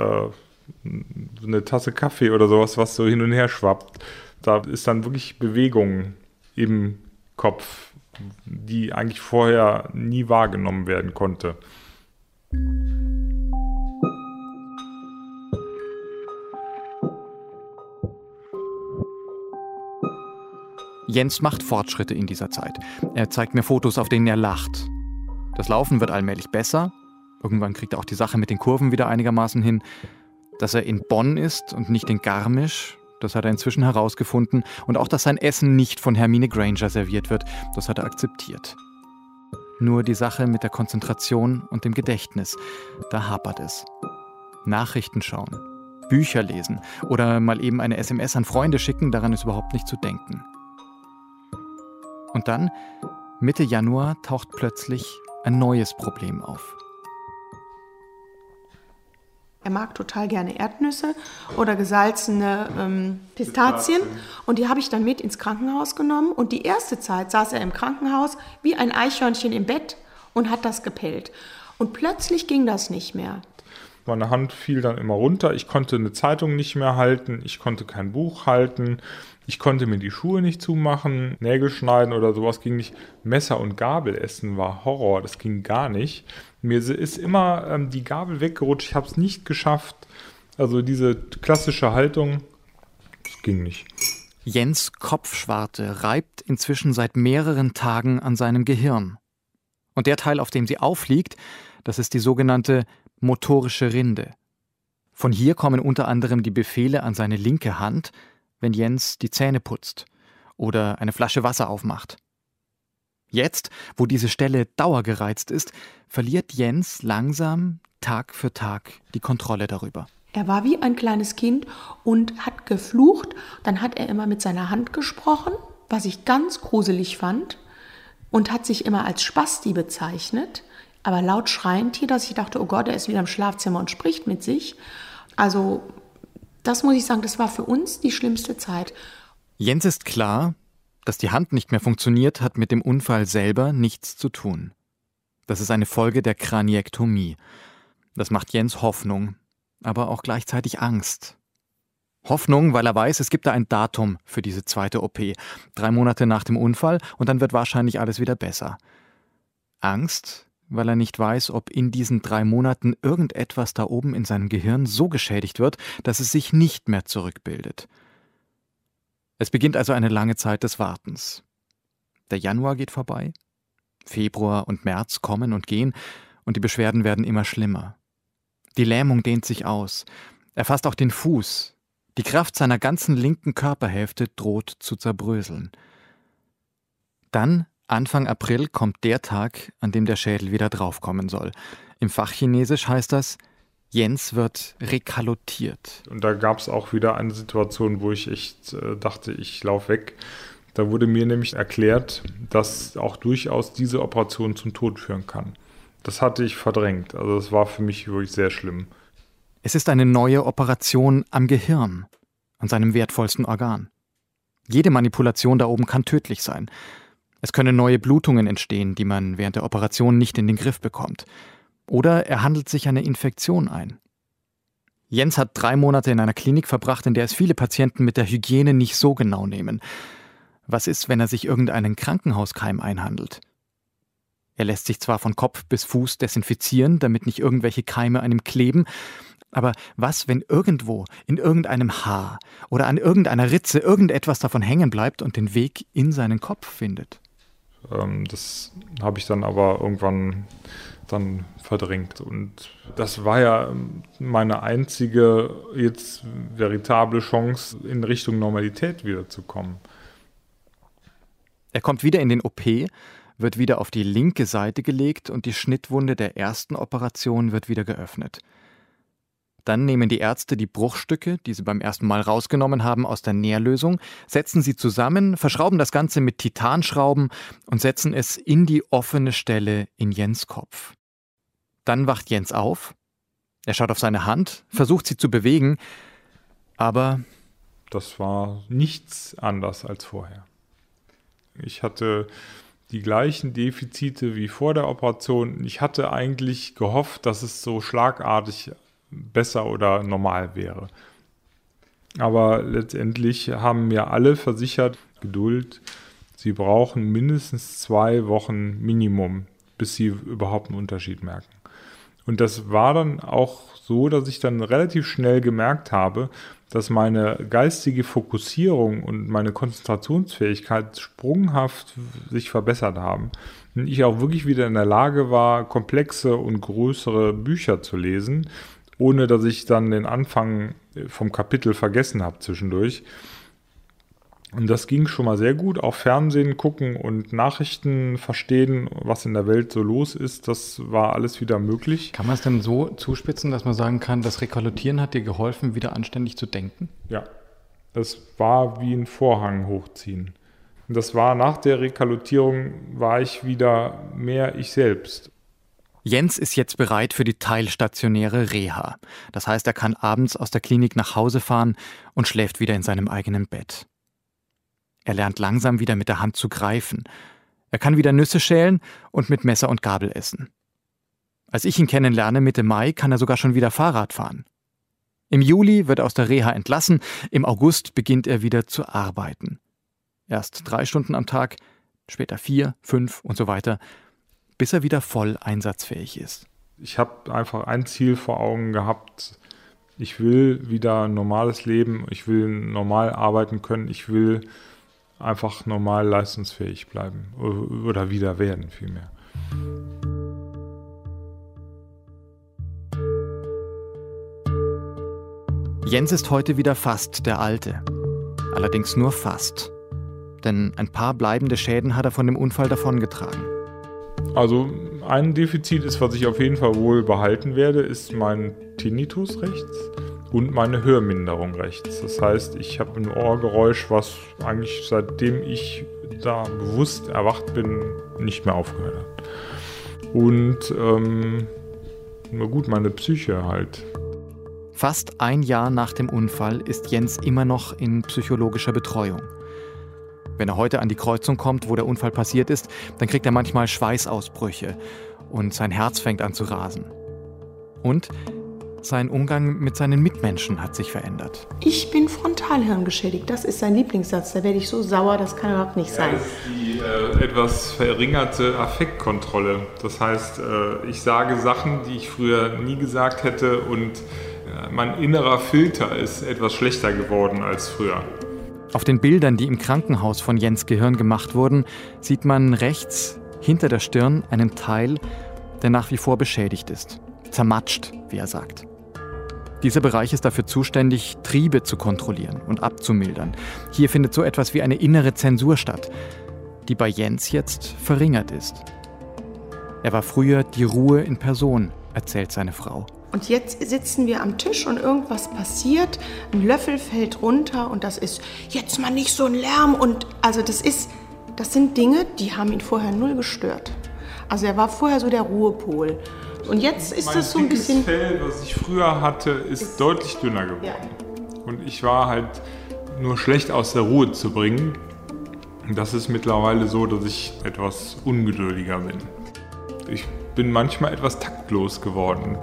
eine Tasse Kaffee oder sowas, was so hin und her schwappt. Da ist dann wirklich Bewegung im Kopf, die eigentlich vorher nie wahrgenommen werden konnte. Jens macht Fortschritte in dieser Zeit. Er zeigt mir Fotos, auf denen er lacht. Das Laufen wird allmählich besser. Irgendwann kriegt er auch die Sache mit den Kurven wieder einigermaßen hin. Dass er in Bonn ist und nicht in Garmisch, das hat er inzwischen herausgefunden. Und auch, dass sein Essen nicht von Hermine Granger serviert wird, das hat er akzeptiert. Nur die Sache mit der Konzentration und dem Gedächtnis, da hapert es. Nachrichten schauen, Bücher lesen oder mal eben eine SMS an Freunde schicken, daran ist überhaupt nicht zu denken. Und dann, Mitte Januar, taucht plötzlich ein neues Problem auf. Er mag total gerne Erdnüsse oder gesalzene Pistazien. Und die habe ich dann mit ins Krankenhaus genommen. Und die erste Zeit saß er im Krankenhaus wie ein Eichhörnchen im Bett und hat das gepellt. Und plötzlich ging das nicht mehr. Meine Hand fiel dann immer runter. Ich konnte eine Zeitung nicht mehr halten. Ich konnte kein Buch halten. Ich konnte mir die Schuhe nicht zumachen. Nägel schneiden oder sowas ging nicht. Messer und Gabel essen war Horror. Das ging gar nicht. Mir ist immer die Gabel weggerutscht. Ich habe es nicht geschafft. Also diese klassische Haltung, das ging nicht. Jens Kopfschwarte reibt inzwischen seit mehreren Tagen an seinem Gehirn. Und der Teil, auf dem sie aufliegt, das ist die sogenannte motorische Rinde. Von hier kommen unter anderem die Befehle an seine linke Hand, wenn Jens die Zähne putzt oder eine Flasche Wasser aufmacht. Jetzt, wo diese Stelle dauergereizt ist, verliert Jens langsam, Tag für Tag, die Kontrolle darüber. Er war wie ein kleines Kind und hat geflucht. Dann hat er immer mit seiner Hand gesprochen, was ich ganz gruselig fand, und hat sich immer als Spasti bezeichnet, aber laut schreiend hier, dass ich dachte, oh Gott, er ist wieder im Schlafzimmer und spricht mit sich. Also das muss ich sagen, das war für uns die schlimmste Zeit. Jens ist klar, dass die Hand nicht mehr funktioniert, hat mit dem Unfall selber nichts zu tun. Das ist eine Folge der Kraniektomie. Das macht Jens Hoffnung, aber auch gleichzeitig Angst. Hoffnung, weil er weiß, es gibt da ein Datum für diese zweite OP. 3 Monate nach dem Unfall und dann wird wahrscheinlich alles wieder besser. Angst, weil er nicht weiß, ob in diesen 3 Monaten irgendetwas da oben in seinem Gehirn so geschädigt wird, dass es sich nicht mehr zurückbildet. Es beginnt also eine lange Zeit des Wartens. Der Januar geht vorbei, Februar und März kommen und gehen und die Beschwerden werden immer schlimmer. Die Lähmung dehnt sich aus. Er fasst auch den Fuß. Die Kraft seiner ganzen linken Körperhälfte droht zu zerbröseln. Dann, Anfang April, kommt der Tag, an dem der Schädel wieder draufkommen soll. Im Fachchinesisch heißt das, Jens wird rekalutiert. Und da gab es auch wieder eine Situation, wo ich echt dachte, ich laufe weg. Da wurde mir nämlich erklärt, dass auch durchaus diese Operation zum Tod führen kann. Das hatte ich verdrängt. Also das war für mich wirklich sehr schlimm. Es ist eine neue Operation am Gehirn, an seinem wertvollsten Organ. Jede Manipulation da oben kann tödlich sein. Es können neue Blutungen entstehen, die man während der Operation nicht in den Griff bekommt. Oder er handelt sich eine Infektion ein. Jens hat 3 Monate in einer Klinik verbracht, in der es viele Patienten mit der Hygiene nicht so genau nehmen. Was ist, wenn er sich irgendeinen Krankenhauskeim einhandelt? Er lässt sich zwar von Kopf bis Fuß desinfizieren, damit nicht irgendwelche Keime an ihm kleben, aber was, wenn irgendwo, in irgendeinem Haar oder an irgendeiner Ritze irgendetwas davon hängen bleibt und den Weg in seinen Kopf findet? Das habe ich dann aber irgendwann dann verdrängt. Und das war ja meine einzige jetzt veritable Chance, in Richtung Normalität wiederzukommen. Er kommt wieder in den OP, wird wieder auf die linke Seite gelegt und die Schnittwunde der ersten Operation wird wieder geöffnet. Dann nehmen die Ärzte die Bruchstücke, die sie beim ersten Mal rausgenommen haben, aus der Nährlösung, setzen sie zusammen, verschrauben das Ganze mit Titanschrauben und setzen es in die offene Stelle in Jens' Kopf. Dann wacht Jens auf, er schaut auf seine Hand, versucht sie zu bewegen, aber das war nichts anders als vorher. Ich hatte die gleichen Defizite wie vor der Operation. Ich hatte eigentlich gehofft, dass es so schlagartig besser oder normal wäre. Aber letztendlich haben mir alle versichert, Geduld, sie brauchen mindestens 2 Wochen Minimum, bis sie überhaupt einen Unterschied merken. Und das war dann auch so, dass ich dann relativ schnell gemerkt habe, dass meine geistige Fokussierung und meine Konzentrationsfähigkeit sprunghaft sich verbessert haben. Und ich auch wirklich wieder in der Lage war, komplexe und größere Bücher zu lesen, ohne dass ich dann den Anfang vom Kapitel vergessen habe zwischendurch. Und das ging schon mal sehr gut. Auch Fernsehen gucken und Nachrichten verstehen, was in der Welt so los ist, das war alles wieder möglich. Kann man es denn so zuspitzen, dass man sagen kann, das Rekalutieren hat dir geholfen, wieder anständig zu denken? Ja, das war wie ein Vorhang hochziehen. Und das war nach der Rekalutierung, war ich wieder mehr ich selbst. Jens ist jetzt bereit für die teilstationäre Reha. Das heißt, er kann abends aus der Klinik nach Hause fahren und schläft wieder in seinem eigenen Bett. Er lernt langsam wieder mit der Hand zu greifen. Er kann wieder Nüsse schälen und mit Messer und Gabel essen. Als ich ihn kennenlerne, Mitte Mai, kann er sogar schon wieder Fahrrad fahren. Im Juli wird er aus der Reha entlassen, im August beginnt er wieder zu arbeiten. Erst 3 Stunden am Tag, später 4, 5 und so weiter, bis er wieder voll einsatzfähig ist. Ich habe einfach ein Ziel vor Augen gehabt. Ich will wieder ein normales Leben, ich will normal arbeiten können, ich will einfach normal leistungsfähig bleiben oder wieder werden vielmehr. Jens ist heute wieder fast der Alte. Allerdings nur fast. Denn ein paar bleibende Schäden hat er von dem Unfall davongetragen. Also ein Defizit ist, was ich auf jeden Fall wohl behalten werde, ist mein Tinnitus rechts und meine Hörminderung rechts. Das heißt, ich habe ein Ohrgeräusch, was eigentlich seitdem ich da bewusst erwacht bin, nicht mehr aufgehört hat. Und na gut, meine Psyche halt. Fast ein Jahr nach dem Unfall ist Jens immer noch in psychologischer Betreuung. Wenn er heute an die Kreuzung kommt, wo der Unfall passiert ist, dann kriegt er manchmal Schweißausbrüche und sein Herz fängt an zu rasen. Und sein Umgang mit seinen Mitmenschen hat sich verändert. Ich bin frontalhirngeschädigt, das ist sein Lieblingssatz. Da werde ich so sauer, das kann überhaupt nicht sein. Das ist die etwas verringerte Affektkontrolle. Das heißt, ich sage Sachen, die ich früher nie gesagt hätte und mein innerer Filter ist etwas schlechter geworden als früher. Auf den Bildern, die im Krankenhaus von Jens Gehirn gemacht wurden, sieht man rechts hinter der Stirn einen Teil, der nach wie vor beschädigt ist. Zermatscht, wie er sagt. Dieser Bereich ist dafür zuständig, Triebe zu kontrollieren und abzumildern. Hier findet so etwas wie eine innere Zensur statt, die bei Jens jetzt verringert ist. Er war früher die Ruhe in Person, erzählt seine Frau. Und jetzt sitzen wir am Tisch und irgendwas passiert, ein Löffel fällt runter und das ist jetzt mal nicht so ein Lärm. Und also das sind Dinge, die haben ihn vorher null gestört. Also er war vorher so der Ruhepol. Und jetzt ist das so ein bisschen... Mein Fell, was ich früher hatte, ist deutlich dünner geworden. Ja. Und ich war halt nur schlecht aus der Ruhe zu bringen. Und das ist mittlerweile so, dass ich etwas ungeduldiger bin. Ich bin manchmal etwas taktlos geworden.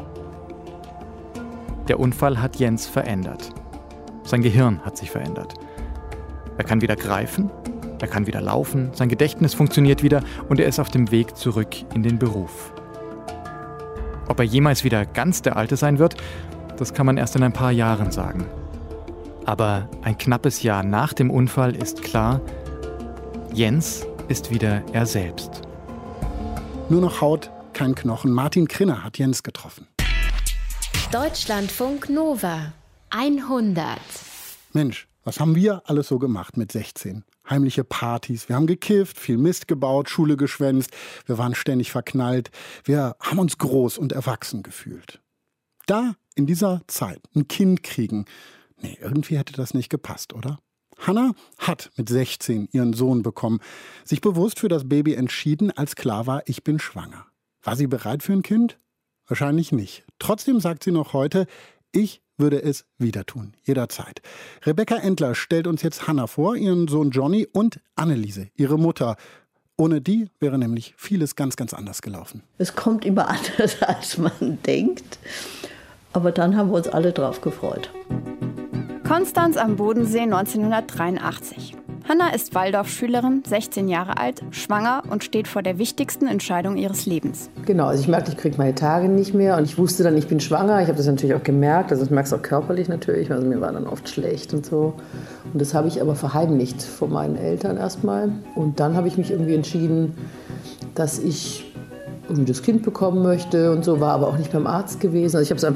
Der Unfall hat Jens verändert. Sein Gehirn hat sich verändert. Er kann wieder greifen, er kann wieder laufen, sein Gedächtnis funktioniert wieder und er ist auf dem Weg zurück in den Beruf. Ob er jemals wieder ganz der Alte sein wird, das kann man erst in ein paar Jahren sagen. Aber ein knappes Jahr nach dem Unfall ist klar, Jens ist wieder er selbst. Nur noch Haut, kein Knochen. Martin Krinner hat Jens getroffen. Deutschlandfunk Nova 100. Mensch, was haben wir alles so gemacht mit 16? Heimliche Partys, wir haben gekifft, viel Mist gebaut, Schule geschwänzt, wir waren ständig verknallt, wir haben uns groß und erwachsen gefühlt. Da, in dieser Zeit, ein Kind kriegen, nee, irgendwie hätte das nicht gepasst, oder? Hannah hat mit 16 ihren Sohn bekommen, sich bewusst für das Baby entschieden, als klar war, ich bin schwanger. War sie bereit für ein Kind? Wahrscheinlich nicht. Trotzdem sagt sie noch heute, ich würde es wieder tun, jederzeit. Rebecca Endler stellt uns jetzt Hannah vor, ihren Sohn Johnny und Anneliese, ihre Mutter. Ohne die wäre nämlich vieles ganz, ganz anders gelaufen. Es kommt immer anders, als man denkt. Aber dann haben wir uns alle drauf gefreut. Konstanz am Bodensee 1983. Hannah ist Waldorfschülerin, 16 Jahre alt, schwanger und steht vor der wichtigsten Entscheidung ihres Lebens. Genau, also ich merkte, ich kriege meine Tage nicht mehr und ich wusste dann, ich bin schwanger. Ich habe das natürlich auch gemerkt, also ich merke es auch körperlich natürlich, also mir war dann oft schlecht und so. Und das habe ich aber verheimlicht vor meinen Eltern erstmal. Und dann habe ich mich irgendwie entschieden, dass ich irgendwie das Kind bekommen möchte und so, war aber auch nicht beim Arzt gewesen. Also ich habe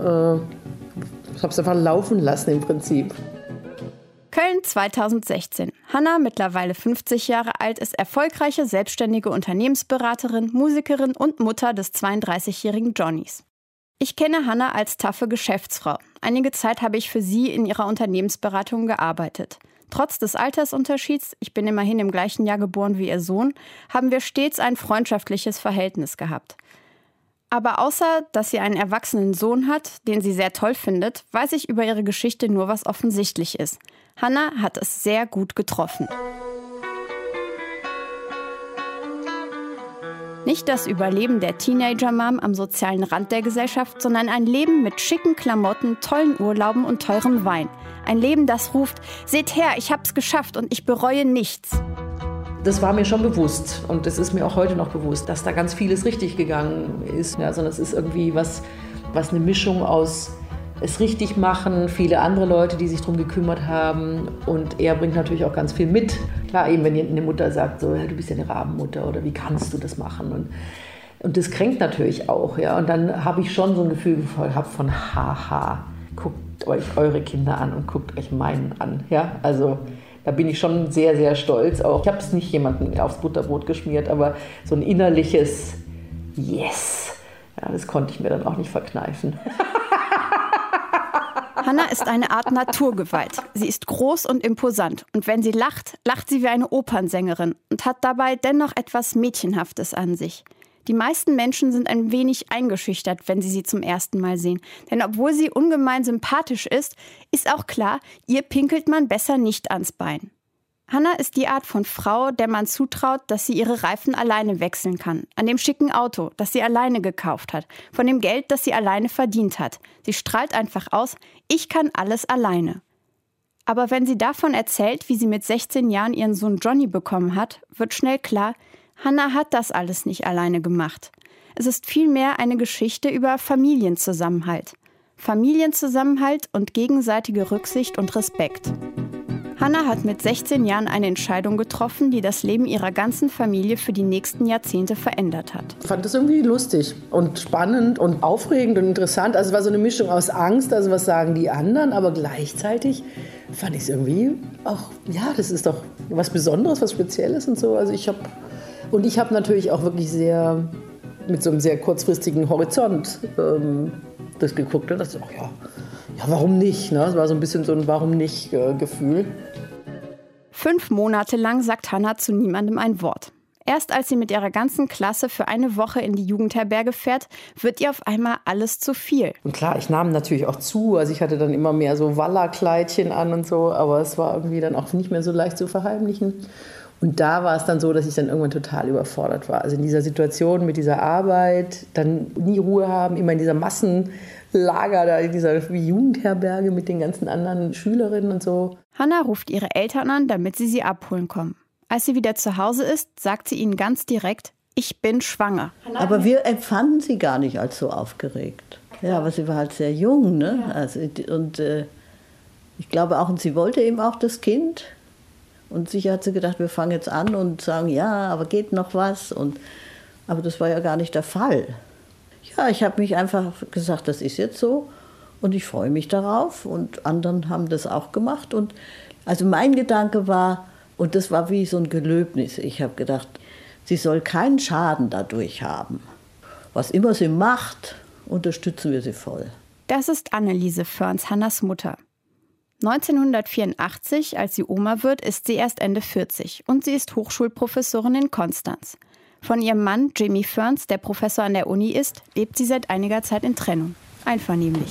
es einfach laufen lassen im Prinzip. Köln 2016. Hannah, mittlerweile 50 Jahre alt, ist erfolgreiche selbstständige Unternehmensberaterin, Musikerin und Mutter des 32-jährigen Johnnys. Ich kenne Hannah als taffe Geschäftsfrau. Einige Zeit habe ich für sie in ihrer Unternehmensberatung gearbeitet. Trotz des Altersunterschieds, ich bin immerhin im gleichen Jahr geboren wie ihr Sohn, haben wir stets ein freundschaftliches Verhältnis gehabt. Aber außer, dass sie einen erwachsenen Sohn hat, den sie sehr toll findet, weiß ich über ihre Geschichte nur, was offensichtlich ist. Hannah hat es sehr gut getroffen. Nicht das Überleben der Teenager-Mom am sozialen Rand der Gesellschaft, sondern ein Leben mit schicken Klamotten, tollen Urlauben und teurem Wein. Ein Leben, das ruft, seht her, ich hab's geschafft und ich bereue nichts. Das war mir schon bewusst und es ist mir auch heute noch bewusst, dass da ganz vieles richtig gegangen ist. Ja, sondern es ist irgendwie was eine Mischung aus es richtig machen, viele andere Leute, die sich darum gekümmert haben und er bringt natürlich auch ganz viel mit. Klar, eben wenn eine Mutter sagt, so, ja, du bist ja eine Rabenmutter oder wie kannst du das machen? Und das kränkt natürlich auch. Ja? Und dann habe ich schon so ein Gefühl gehabt von haha, guckt euch eure Kinder an und guckt euch meinen an. Ja? Also da bin ich schon sehr, sehr stolz. Auch ich habe es nicht jemandem aufs Butterbrot geschmiert, aber so ein innerliches Yes, ja, das konnte ich mir dann auch nicht verkneifen. Hannah ist eine Art Naturgewalt. Sie ist groß und imposant. Und wenn sie lacht, lacht sie wie eine Opernsängerin und hat dabei dennoch etwas Mädchenhaftes an sich. Die meisten Menschen sind ein wenig eingeschüchtert, wenn sie zum ersten Mal sehen. Denn obwohl sie ungemein sympathisch ist, ist auch klar, ihr pinkelt man besser nicht ans Bein. Hannah ist die Art von Frau, der man zutraut, dass sie ihre Reifen alleine wechseln kann. An dem schicken Auto, das sie alleine gekauft hat. Von dem Geld, das sie alleine verdient hat. Sie strahlt einfach aus, ich kann alles alleine. Aber wenn sie davon erzählt, wie sie mit 16 Jahren ihren Sohn Johnny bekommen hat, wird schnell klar, Hannah hat das alles nicht alleine gemacht. Es ist vielmehr eine Geschichte über Familienzusammenhalt. Familienzusammenhalt und gegenseitige Rücksicht und Respekt. Hannah hat mit 16 Jahren eine Entscheidung getroffen, die das Leben ihrer ganzen Familie für die nächsten Jahrzehnte verändert hat. Ich fand das irgendwie lustig und spannend und aufregend und interessant. Also es war so eine Mischung aus Angst, also was sagen die anderen, aber gleichzeitig fand ich es irgendwie auch, ja, das ist doch was Besonderes, was Spezielles und so. Also ich habe natürlich auch wirklich mit so einem sehr kurzfristigen Horizont das geguckt und dachte, ach ja, warum nicht? Ne? Es war so ein bisschen so ein Warum-nicht-Gefühl. 5 Monate lang sagt Hannah zu niemandem ein Wort. Erst als sie mit ihrer ganzen Klasse für eine Woche in die Jugendherberge fährt, wird ihr auf einmal alles zu viel. Und klar, ich nahm natürlich auch zu. Also ich hatte dann immer mehr so Wallerkleidchen an und so, aber es war irgendwie dann auch nicht mehr so leicht zu verheimlichen. Und da war es dann so, dass ich dann irgendwann total überfordert war. Also in dieser Situation mit dieser Arbeit, dann nie Ruhe haben, immer in dieser Massenlager, da in dieser Jugendherberge mit den ganzen anderen Schülerinnen und so. Hannah ruft ihre Eltern an, damit sie abholen kommen. Als sie wieder zu Hause ist, sagt sie ihnen ganz direkt, ich bin schwanger. Aber wir empfanden sie gar nicht als so aufgeregt. Ja, aber sie war halt sehr jung, ne? Ja. Also, und ich glaube auch, und sie wollte eben auch das Kind. Und sicher hat sie gedacht, wir fangen jetzt an und sagen, ja, aber geht noch was? Aber das war ja gar nicht der Fall. Ja, ich habe mich einfach gesagt, das ist jetzt so und ich freue mich darauf. Und anderen haben das auch gemacht. Und also mein Gedanke war, und das war wie so ein Gelöbnis, ich habe gedacht, sie soll keinen Schaden dadurch haben. Was immer sie macht, unterstützen wir sie voll. Das ist Anneliese Förns, Hannahs Mutter. 1984, als sie Oma wird, ist sie erst Ende 40 und sie ist Hochschulprofessorin in Konstanz. Von ihrem Mann Jimmy Förns, der Professor an der Uni ist, lebt sie seit einiger Zeit in Trennung. Einvernehmlich.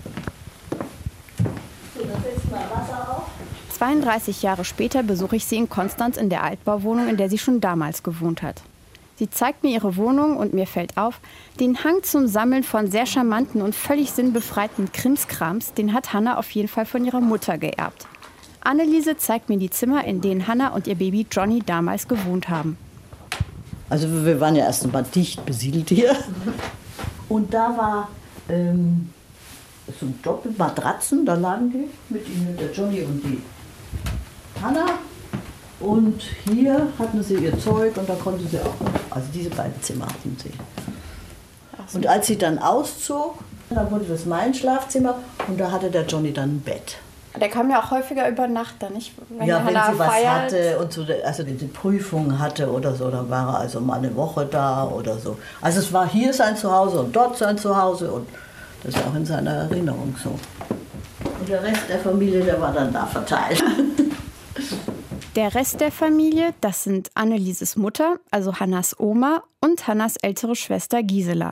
32 Jahre später besuche ich sie in Konstanz in der Altbauwohnung, in der sie schon damals gewohnt hat. Sie zeigt mir ihre Wohnung und mir fällt auf, den Hang zum Sammeln von sehr charmanten und völlig sinnbefreiten Krimskrams, den hat Hannah auf jeden Fall von ihrer Mutter geerbt. Anneliese zeigt mir die Zimmer, in denen Hannah und ihr Baby Johnny damals gewohnt haben. Also wir waren ja erst einmal dicht besiedelt hier. Und da war so ein Doppelmatratzen, da lagen die mit ihnen, der Johnny und die Hannah. Und hier hatten sie ihr Zeug und da konnte sie auch, also diese beiden Zimmer hatten sie. Und als sie dann auszog, dann wurde das mein Schlafzimmer und da hatte der Johnny dann ein Bett. Der kam ja auch häufiger über Nacht, dann nicht? Wenn sie was hatte und so, also die Prüfungen hatte oder so, dann war er also mal eine Woche da oder so. Also es war hier sein Zuhause und dort sein Zuhause und das ist auch in seiner Erinnerung so. Und der Rest der Familie, der war dann da verteilt. Der Rest der Familie, das sind Annelieses Mutter, also Hannahs Oma und Hannahs ältere Schwester Gisela.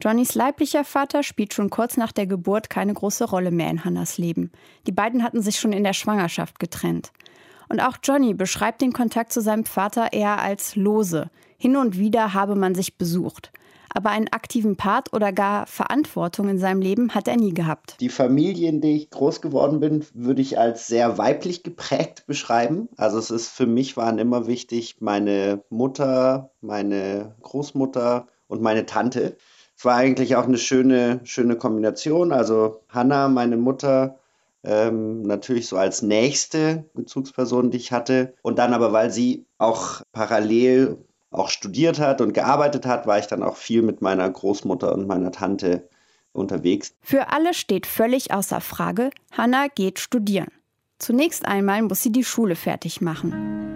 Johnnys leiblicher Vater spielt schon kurz nach der Geburt keine große Rolle mehr in Hannas Leben. Die beiden hatten sich schon in der Schwangerschaft getrennt. Und auch Johnny beschreibt den Kontakt zu seinem Vater eher als lose. Hin und wieder habe man sich besucht. Aber einen aktiven Part oder gar Verantwortung in seinem Leben hat er nie gehabt. Die Familie, in der ich groß geworden bin, würde ich als sehr weiblich geprägt beschreiben. Also für mich waren immer wichtig meine Mutter, meine Großmutter und meine Tante. Es war eigentlich auch eine schöne Kombination. Also Hannah, meine Mutter, natürlich so als nächste Bezugsperson, die ich hatte. Und dann aber, weil sie auch parallel auch studiert hat und gearbeitet hat, war ich dann auch viel mit meiner Großmutter und meiner Tante unterwegs. Für alle steht völlig außer Frage, Hannah geht studieren. Zunächst einmal muss sie die Schule fertig machen.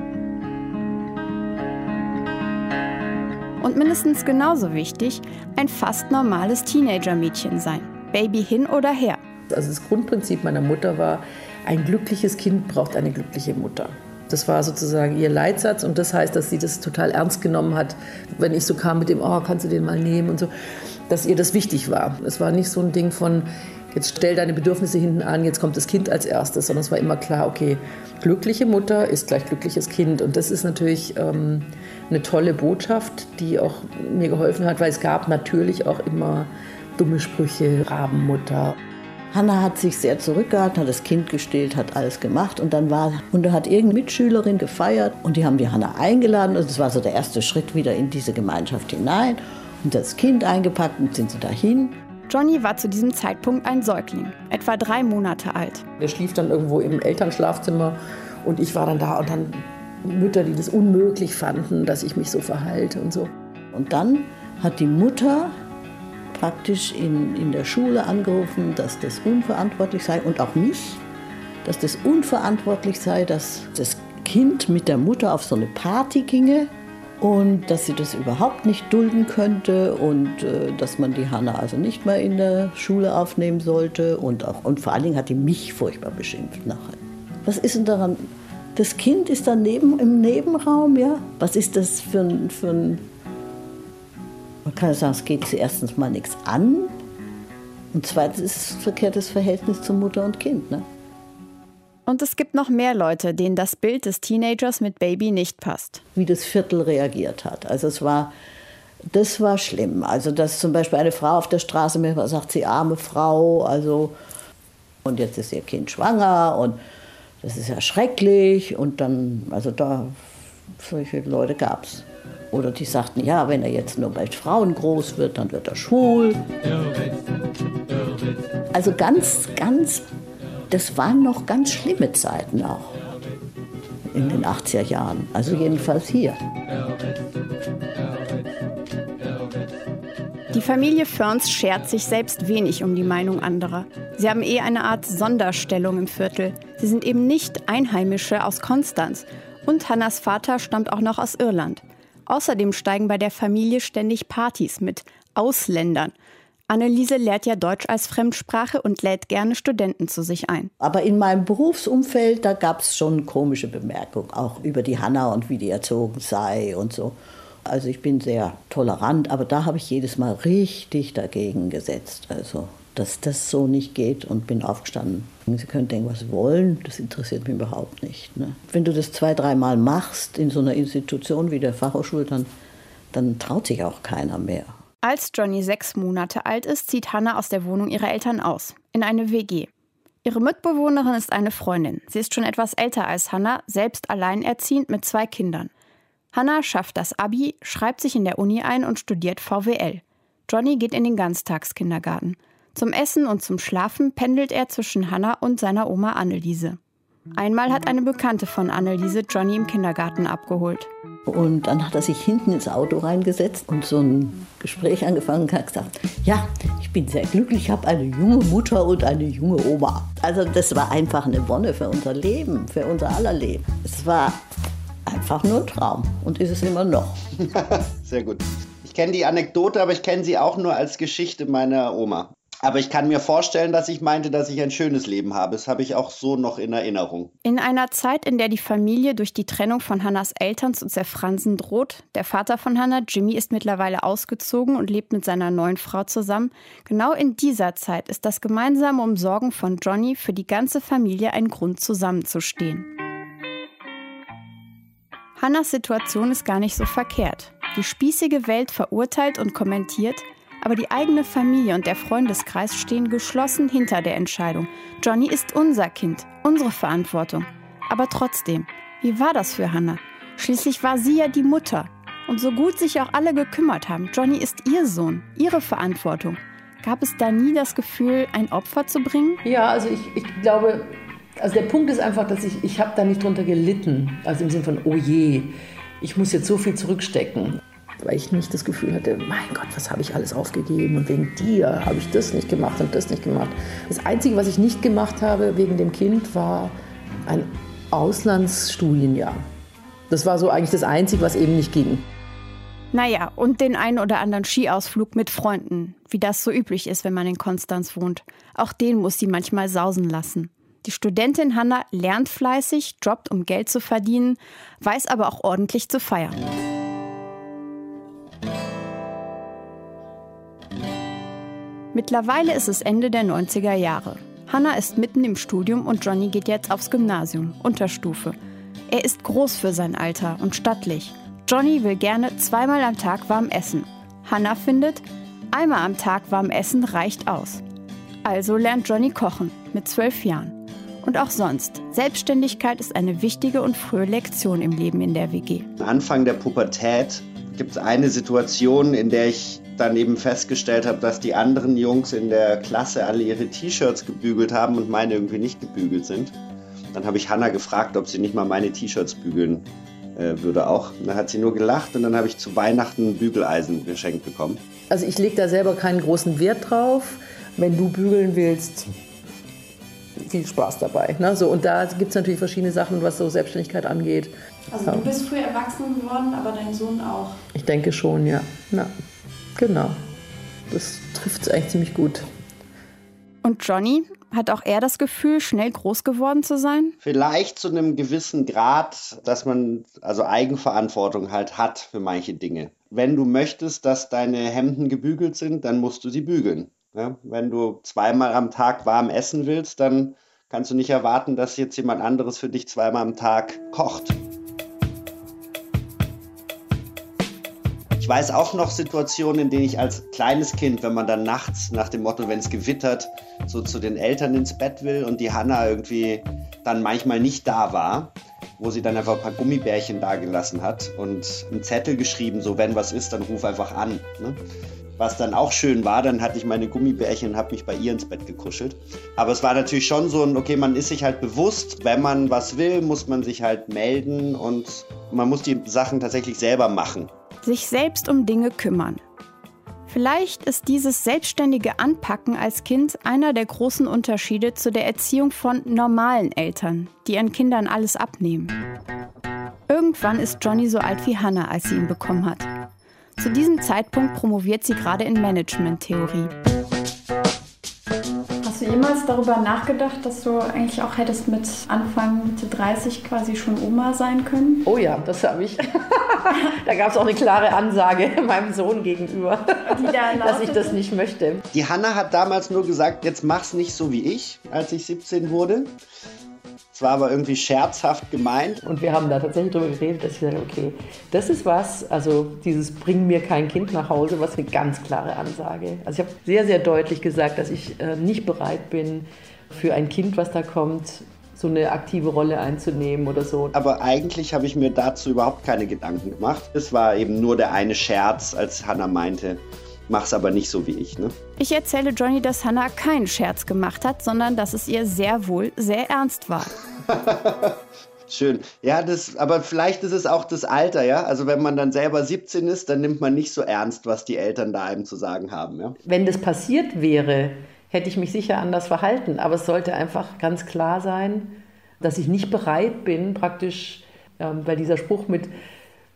Und mindestens genauso wichtig, ein fast normales Teenager-Mädchen sein. Baby hin oder her. Also das Grundprinzip meiner Mutter war, ein glückliches Kind braucht eine glückliche Mutter. Das war sozusagen ihr Leitsatz und das heißt, dass sie das total ernst genommen hat, wenn ich so kam mit dem, oh, kannst du den mal nehmen und so, dass ihr das wichtig war. Es war nicht so ein Ding von, jetzt stell deine Bedürfnisse hinten an, jetzt kommt das Kind als erstes, sondern es war immer klar, okay, glückliche Mutter ist gleich glückliches Kind und das ist natürlich eine tolle Botschaft, die auch mir geholfen hat, weil es gab natürlich auch immer dumme Sprüche, Rabenmutter. Hannah hat sich sehr zurückgehalten, hat das Kind gestillt, hat alles gemacht und da hat irgendeine Mitschülerin gefeiert und die haben die Hannah eingeladen. Also das war so der erste Schritt wieder in diese Gemeinschaft hinein und das Kind eingepackt und sind sie dahin. Johnny war zu diesem Zeitpunkt ein Säugling, etwa 3 Monate alt. Der schlief dann irgendwo im Elternschlafzimmer und ich war dann da und dann Mütter, die das unmöglich fanden, dass ich mich so verhalte und so. Und dann hat die Mutter praktisch in der Schule angerufen, dass das unverantwortlich sei und auch mich, dass das unverantwortlich sei, dass das Kind mit der Mutter auf so eine Party ginge und dass sie das überhaupt nicht dulden könnte und dass man die Hannah also nicht mehr in der Schule aufnehmen sollte und vor allen Dingen hat die mich furchtbar beschimpft nachher. Was ist denn daran? Das Kind ist dann im Nebenraum, ja? Was ist das für ein Man kann sagen, es geht sie erstens mal nichts an und zweitens ist es ein verkehrtes Verhältnis zu Mutter und Kind. Ne? Und es gibt noch mehr Leute, denen das Bild des Teenagers mit Baby nicht passt. Wie das Viertel reagiert hat. Also das war schlimm. Also dass zum Beispiel eine Frau auf der Straße mir sagt, sie arme Frau, also und jetzt ist ihr Kind schwanger und das ist ja schrecklich und dann, also da solche Leute gab's. Oder die sagten, ja, wenn er jetzt nur bei Frauen groß wird, dann wird er schwul. Also das waren noch ganz schlimme Zeiten auch in den 80er Jahren. Also jedenfalls hier. Die Familie Firns schert sich selbst wenig um die Meinung anderer. Sie haben eine Art Sonderstellung im Viertel. Sie sind eben nicht Einheimische aus Konstanz. Und Hannahs Vater stammt auch noch aus Irland. Außerdem steigen bei der Familie ständig Partys mit Ausländern. Anneliese lehrt ja Deutsch als Fremdsprache und lädt gerne Studenten zu sich ein. Aber in meinem Berufsumfeld, da gab es schon komische Bemerkungen, auch über die Hannah und wie die erzogen sei und so. Also ich bin sehr tolerant, aber da habe ich jedes Mal richtig dagegen gesetzt. Also, dass das so nicht geht und bin aufgestanden. Sie können denken, was Sie wollen, das interessiert mich überhaupt nicht. Ne? Wenn du das 2-3 Mal machst in so einer Institution wie der Fachhochschule, dann traut sich auch keiner mehr. Als Johnny 6 Monate alt ist, zieht Hannah aus der Wohnung ihrer Eltern aus, in eine WG. Ihre Mitbewohnerin ist eine Freundin. Sie ist schon etwas älter als Hannah, selbst alleinerziehend mit 2 Kindern. Hannah schafft das Abi, schreibt sich in der Uni ein und studiert VWL. Johnny geht in den Ganztagskindergarten. Zum Essen und zum Schlafen pendelt er zwischen Hannah und seiner Oma Anneliese. Einmal hat eine Bekannte von Anneliese Johnny im Kindergarten abgeholt. Und dann hat er sich hinten ins Auto reingesetzt und so ein Gespräch angefangen und hat gesagt, ja, ich bin sehr glücklich, ich habe eine junge Mutter und eine junge Oma. Also das war einfach eine Wonne für unser Leben, für unser aller Leben. Es war einfach nur ein Traum und ist es immer noch. Sehr gut. Ich kenne die Anekdote, aber ich kenne sie auch nur als Geschichte meiner Oma. Aber ich kann mir vorstellen, dass ich meinte, dass ich ein schönes Leben habe. Das habe ich auch so noch in Erinnerung. In einer Zeit, in der die Familie durch die Trennung von Hannahs Eltern zu zerfransen droht, der Vater von Hannah, Jimmy, ist mittlerweile ausgezogen und lebt mit seiner neuen Frau zusammen. Genau in dieser Zeit ist das gemeinsame Umsorgen von Johnny für die ganze Familie ein Grund, zusammenzustehen. Hannahs Situation ist gar nicht so verkehrt. Die spießige Welt verurteilt und kommentiert, aber die eigene Familie und der Freundeskreis stehen geschlossen hinter der Entscheidung. Johnny ist unser Kind, unsere Verantwortung. Aber trotzdem, wie war das für Hannah? Schließlich war sie ja die Mutter. Und so gut sich auch alle gekümmert haben, Johnny ist ihr Sohn, ihre Verantwortung. Gab es da nie das Gefühl, ein Opfer zu bringen? Ja, also ich glaube, also der Punkt ist einfach, dass ich habe da nicht drunter gelitten. Also im Sinne von, oh je, ich muss jetzt so viel zurückstecken. Weil ich nicht das Gefühl hatte, mein Gott, was habe ich alles aufgegeben und wegen dir habe ich das nicht gemacht und das nicht gemacht. Das Einzige, was ich nicht gemacht habe wegen dem Kind, war ein Auslandsstudienjahr. Das war so eigentlich das Einzige, was eben nicht ging. Naja, und den einen oder anderen Skiausflug mit Freunden, wie das so üblich ist, wenn man in Konstanz wohnt. Auch den muss sie manchmal sausen lassen. Die Studentin Hannah lernt fleißig, jobbt, um Geld zu verdienen, weiß aber auch ordentlich zu feiern. Mittlerweile ist es Ende der 90er Jahre. Hannah ist mitten im Studium und Johnny geht jetzt aufs Gymnasium, Unterstufe. Er ist groß für sein Alter und stattlich. Johnny will gerne 2-mal am Tag warm essen. Hannah findet, 1-mal am Tag warm essen reicht aus. Also lernt Johnny kochen, mit 12 Jahren. Und auch sonst, Selbstständigkeit ist eine wichtige und frühe Lektion im Leben in der WG. Anfang der Pubertät gibt es eine Situation, in der ich dann eben festgestellt habe, dass die anderen Jungs in der Klasse alle ihre T-Shirts gebügelt haben und meine irgendwie nicht gebügelt sind. Dann habe ich Hannah gefragt, ob sie nicht mal meine T-Shirts bügeln würde auch. Und dann hat sie nur gelacht und dann habe ich zu Weihnachten ein Bügeleisen geschenkt bekommen. Also ich lege da selber keinen großen Wert drauf. Wenn du bügeln willst, viel Spaß dabei. Ne? So, und da gibt es natürlich verschiedene Sachen, was so Selbstständigkeit angeht. Also du bist früh erwachsen geworden, aber dein Sohn auch? Ich denke schon, ja. Genau. Das trifft es eigentlich ziemlich gut. Und Johnny? Hat auch er das Gefühl, schnell groß geworden zu sein? Vielleicht zu einem gewissen Grad, dass man also Eigenverantwortung halt hat für manche Dinge. Wenn du möchtest, dass deine Hemden gebügelt sind, dann musst du sie bügeln. Ja? Wenn du 2-mal am Tag warm essen willst, dann kannst du nicht erwarten, dass jetzt jemand anderes für dich 2-mal am Tag kocht. Ich weiß auch noch Situationen, in denen ich als kleines Kind, wenn man dann nachts nach dem Motto, wenn es gewittert, so zu den Eltern ins Bett will und die Hannah irgendwie dann manchmal nicht da war, wo sie dann einfach ein paar Gummibärchen dagelassen hat und einen Zettel geschrieben, so wenn was ist, dann ruf einfach an. Ne? Was dann auch schön war, dann hatte ich meine Gummibärchen und habe mich bei ihr ins Bett gekuschelt. Aber es war natürlich schon so ein, okay, man ist sich halt bewusst, wenn man was will, muss man sich halt melden und man muss die Sachen tatsächlich selber machen. Sich selbst um Dinge kümmern. Vielleicht ist dieses selbstständige Anpacken als Kind einer der großen Unterschiede zu der Erziehung von normalen Eltern, die ihren Kindern alles abnehmen. Irgendwann ist Johnny so alt wie Hannah, als sie ihn bekommen hat. Zu diesem Zeitpunkt promoviert sie gerade in Management-Theorie. Hast du jemals darüber nachgedacht, dass du eigentlich auch hättest mit Anfang, Mitte 30 quasi schon Oma sein können? Oh ja, das habe ich. Da gab es auch eine klare Ansage meinem Sohn gegenüber, dass ich das nicht möchte. Die Hannah hat damals nur gesagt, jetzt mach's nicht so wie ich, als ich 17 wurde. Es war aber irgendwie scherzhaft gemeint. Und wir haben da tatsächlich darüber geredet, dass ich sage, okay, das ist was, also dieses Bring mir kein Kind nach Hause, was eine ganz klare Ansage. Also ich habe sehr, sehr deutlich gesagt, dass ich nicht bereit bin, für ein Kind, was da kommt, so eine aktive Rolle einzunehmen oder so. Aber eigentlich habe ich mir dazu überhaupt keine Gedanken gemacht. Es war eben nur der eine Scherz, als Hannah meinte, mach's aber nicht so wie ich, ne? Ich erzähle Johnny, dass Hannah keinen Scherz gemacht hat, sondern dass es ihr sehr wohl sehr ernst war. Schön. Ja, aber vielleicht ist es auch das Alter, ja? Also wenn man dann selber 17 ist, dann nimmt man nicht so ernst, was die Eltern da einem zu sagen haben, ja? Wenn das passiert wäre, hätte ich mich sicher anders verhalten. Aber es sollte einfach ganz klar sein, dass ich nicht bereit bin, praktisch, weil dieser Spruch mit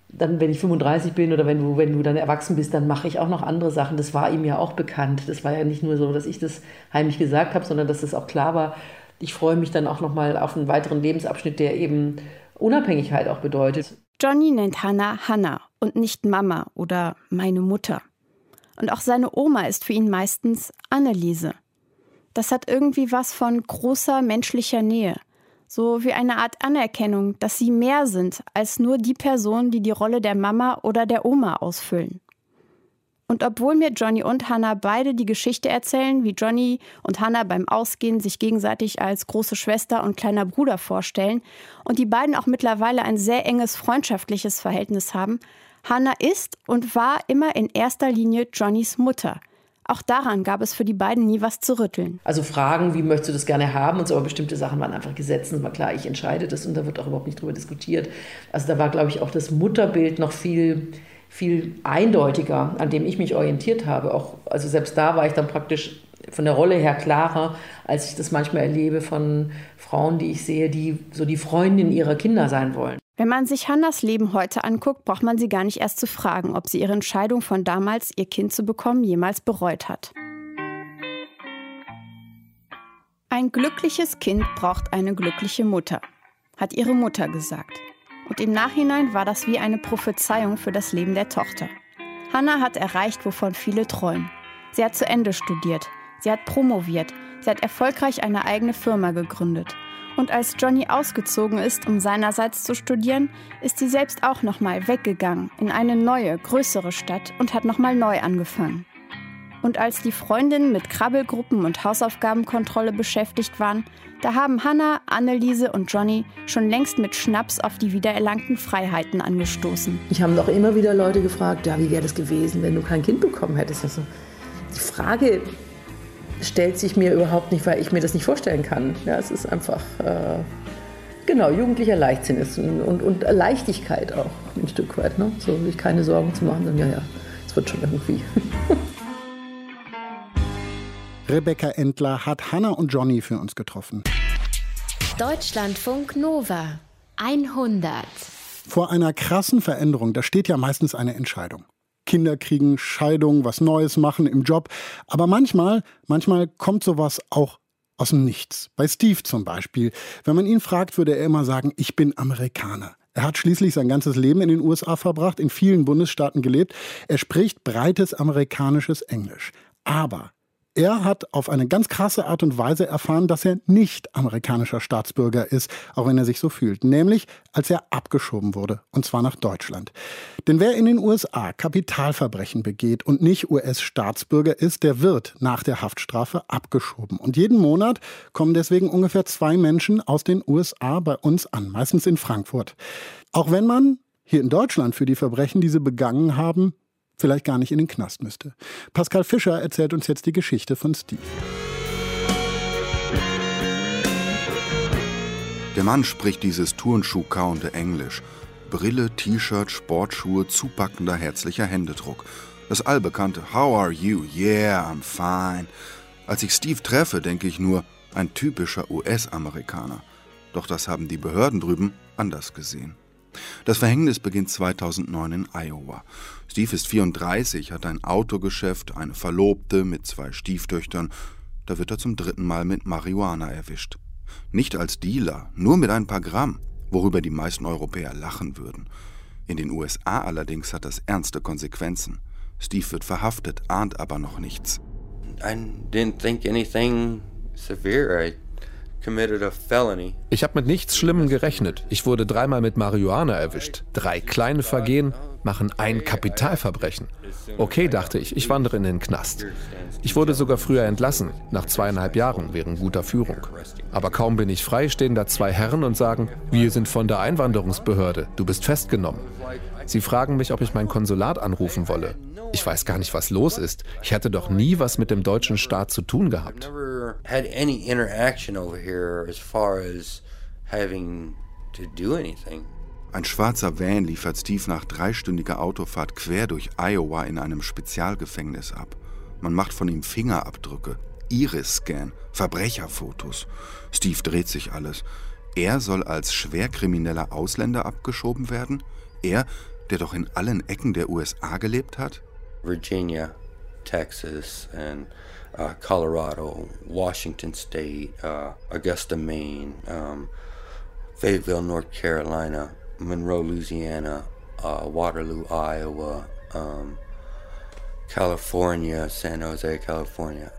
dann, wenn ich 35 bin oder wenn du dann erwachsen bist, dann mache ich auch noch andere Sachen. Das war ihm ja auch bekannt. Das war ja nicht nur so, dass ich das heimlich gesagt habe, sondern dass es auch klar war, ich freue mich dann auch nochmal auf einen weiteren Lebensabschnitt, der eben Unabhängigkeit auch bedeutet. Johnny nennt Hannah Hannah und nicht Mama oder meine Mutter. Und auch seine Oma ist für ihn meistens Anneliese. Das hat irgendwie was von großer menschlicher Nähe. So wie eine Art Anerkennung, dass sie mehr sind als nur die Person, die die Rolle der Mama oder der Oma ausfüllen. Und obwohl mir Johnny und Hannah beide die Geschichte erzählen, wie Johnny und Hannah beim Ausgehen sich gegenseitig als große Schwester und kleiner Bruder vorstellen und die beiden auch mittlerweile ein sehr enges freundschaftliches Verhältnis haben, Hannah ist und war immer in erster Linie Johnnys Mutter. Auch daran gab es für die beiden nie was zu rütteln. Also Fragen, wie möchtest du das gerne haben und so, aber bestimmte Sachen waren einfach Gesetze. Es war klar, ich entscheide das und da wird auch überhaupt nicht drüber diskutiert. Also da war, glaube ich, auch das Mutterbild noch viel eindeutiger, an dem ich mich orientiert habe. Auch, also selbst da war ich dann praktisch von der Rolle her klarer, als ich das manchmal erlebe von Frauen, die ich sehe, die so die Freundin ihrer Kinder sein wollen. Wenn man sich Hannahs Leben heute anguckt, braucht man sie gar nicht erst zu fragen, ob sie ihre Entscheidung von damals, ihr Kind zu bekommen, jemals bereut hat. Ein glückliches Kind braucht eine glückliche Mutter, hat ihre Mutter gesagt. Und im Nachhinein war das wie eine Prophezeiung für das Leben der Tochter. Hannah hat erreicht, wovon viele träumen. Sie hat zu Ende studiert, sie hat promoviert, sie hat erfolgreich eine eigene Firma gegründet. Und als Johnny ausgezogen ist, um seinerseits zu studieren, ist sie selbst auch nochmal weggegangen in eine neue, größere Stadt und hat nochmal neu angefangen. Und als die Freundinnen mit Krabbelgruppen und Hausaufgabenkontrolle beschäftigt waren, da haben Hannah, Anneliese und Johnny schon längst mit Schnaps auf die wiedererlangten Freiheiten angestoßen. Ich habe doch immer wieder Leute gefragt, ja, wie wäre das gewesen, wenn du kein Kind bekommen hättest? Also, die Frage stellt sich mir überhaupt nicht, weil ich mir das nicht vorstellen kann. Ja, es ist einfach, jugendlicher Leichtsinn ist und Leichtigkeit auch ein Stück weit. Ne? So sich keine Sorgen zu machen, sondern es wird schon irgendwie. Rebecca Endler hat Hannah und Johnny für uns getroffen. Deutschlandfunk Nova 100. Vor einer krassen Veränderung, da steht ja meistens eine Entscheidung. Kinder kriegen, Scheidung, was Neues machen im Job. Aber manchmal kommt sowas auch aus dem Nichts. Bei Steve zum Beispiel. Wenn man ihn fragt, würde er immer sagen, ich bin Amerikaner. Er hat schließlich sein ganzes Leben in den USA verbracht, in vielen Bundesstaaten gelebt. Er spricht breites amerikanisches Englisch. Aber er hat auf eine ganz krasse Art und Weise erfahren, dass er nicht amerikanischer Staatsbürger ist, auch wenn er sich so fühlt. Nämlich, als er abgeschoben wurde, und zwar nach Deutschland. Denn wer in den USA Kapitalverbrechen begeht und nicht US-Staatsbürger ist, der wird nach der Haftstrafe abgeschoben. Und jeden Monat kommen deswegen ungefähr 2 Menschen aus den USA bei uns an, meistens in Frankfurt. Auch wenn man hier in Deutschland für die Verbrechen, die sie begangen haben, vielleicht gar nicht in den Knast müsste. Pascal Fischer erzählt uns jetzt die Geschichte von Steve. Der Mann spricht dieses turnschuhkauende Englisch. Brille, T-Shirt, Sportschuhe, zupackender, herzlicher Händedruck. Das allbekannte How are you? Yeah, I'm fine. Als ich Steve treffe, denke ich nur, ein typischer US-Amerikaner. Doch das haben die Behörden drüben anders gesehen. Das Verhängnis beginnt 2009 in Iowa. Steve ist 34, hat ein Autogeschäft, eine Verlobte mit 2 Stieftöchtern. Da wird er zum 3. Mal mit Marihuana erwischt. Nicht als Dealer, nur mit ein paar Gramm, worüber die meisten Europäer lachen würden. In den USA allerdings hat das ernste Konsequenzen. Steve wird verhaftet, ahnt aber noch nichts. I didn't think anything severe. Ich habe mit nichts Schlimmem gerechnet. Ich wurde 3-mal mit Marihuana erwischt. 3 kleine Vergehen machen ein Kapitalverbrechen. Okay, dachte ich, ich wandere in den Knast. Ich wurde sogar früher entlassen, nach 2,5 Jahren wegen guter Führung. Aber kaum bin ich frei, stehen da 2 Herren und sagen, wir sind von der Einwanderungsbehörde, du bist festgenommen. Sie fragen mich, ob ich mein Konsulat anrufen wolle. Ich weiß gar nicht, was los ist. Ich hatte doch nie was mit dem deutschen Staat zu tun gehabt. Ein schwarzer Van liefert Steve nach 3-stündiger Autofahrt quer durch Iowa in einem Spezialgefängnis ab. Man macht von ihm Fingerabdrücke, Iris-Scan, Verbrecherfotos. Steve dreht sich alles. Er soll als schwerkrimineller Ausländer abgeschoben werden? Er, der doch in allen Ecken der USA gelebt hat? Virginia, Texas and Colorado, Washington State, Augusta, Maine, Fayetteville, North Carolina, Monroe, Louisiana, Waterloo, Iowa, California, San Jose, California.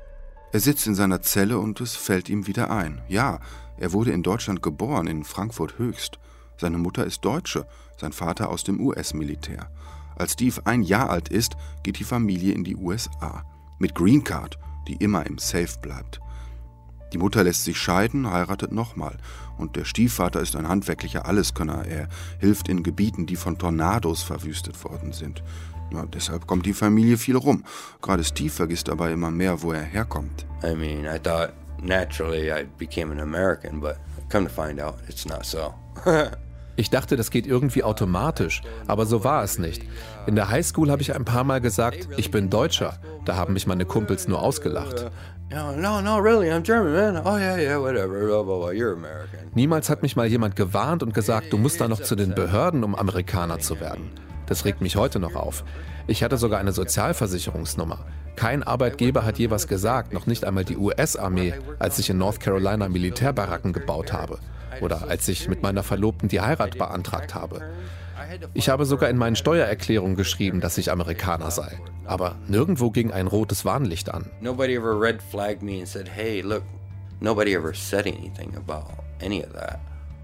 Er sitzt in seiner Zelle und es fällt ihm wieder ein. Ja, er wurde in Deutschland geboren, in Frankfurt Höchst. Seine Mutter ist Deutsche, sein Vater aus dem US-Militär. Als Steve 1 Jahr alt ist, geht die Familie in die USA. Mit Green Card, die immer im Safe bleibt. Die Mutter lässt sich scheiden, heiratet nochmal. Und der Stiefvater ist ein handwerklicher Alleskönner. Er hilft in Gebieten, die von Tornados verwüstet worden sind. Ja, deshalb kommt die Familie viel rum. Gerade Steve vergisst dabei immer mehr, wo er herkommt. I thought naturally I became an American, but come to find out, it's not so. Ich dachte, das geht irgendwie automatisch, aber so war es nicht. In der Highschool habe ich ein paar Mal gesagt, ich bin Deutscher. Da haben mich meine Kumpels nur ausgelacht. No, really, I'm German, man. Oh yeah, whatever, you're American. Niemals hat mich mal jemand gewarnt und gesagt, du musst da noch zu den Behörden, um Amerikaner zu werden. Das regt mich heute noch auf. Ich hatte sogar eine Sozialversicherungsnummer. Kein Arbeitgeber hat je was gesagt, noch nicht einmal die US-Armee, als ich in North Carolina Militärbaracken gebaut habe. Oder als ich mit meiner Verlobten die Heirat beantragt habe. Ich habe sogar in meinen Steuererklärungen geschrieben, dass ich Amerikaner sei. Aber nirgendwo ging ein rotes Warnlicht an. Nobody ever red flagged me and said, hey, look, nobody ever said anything about any of that.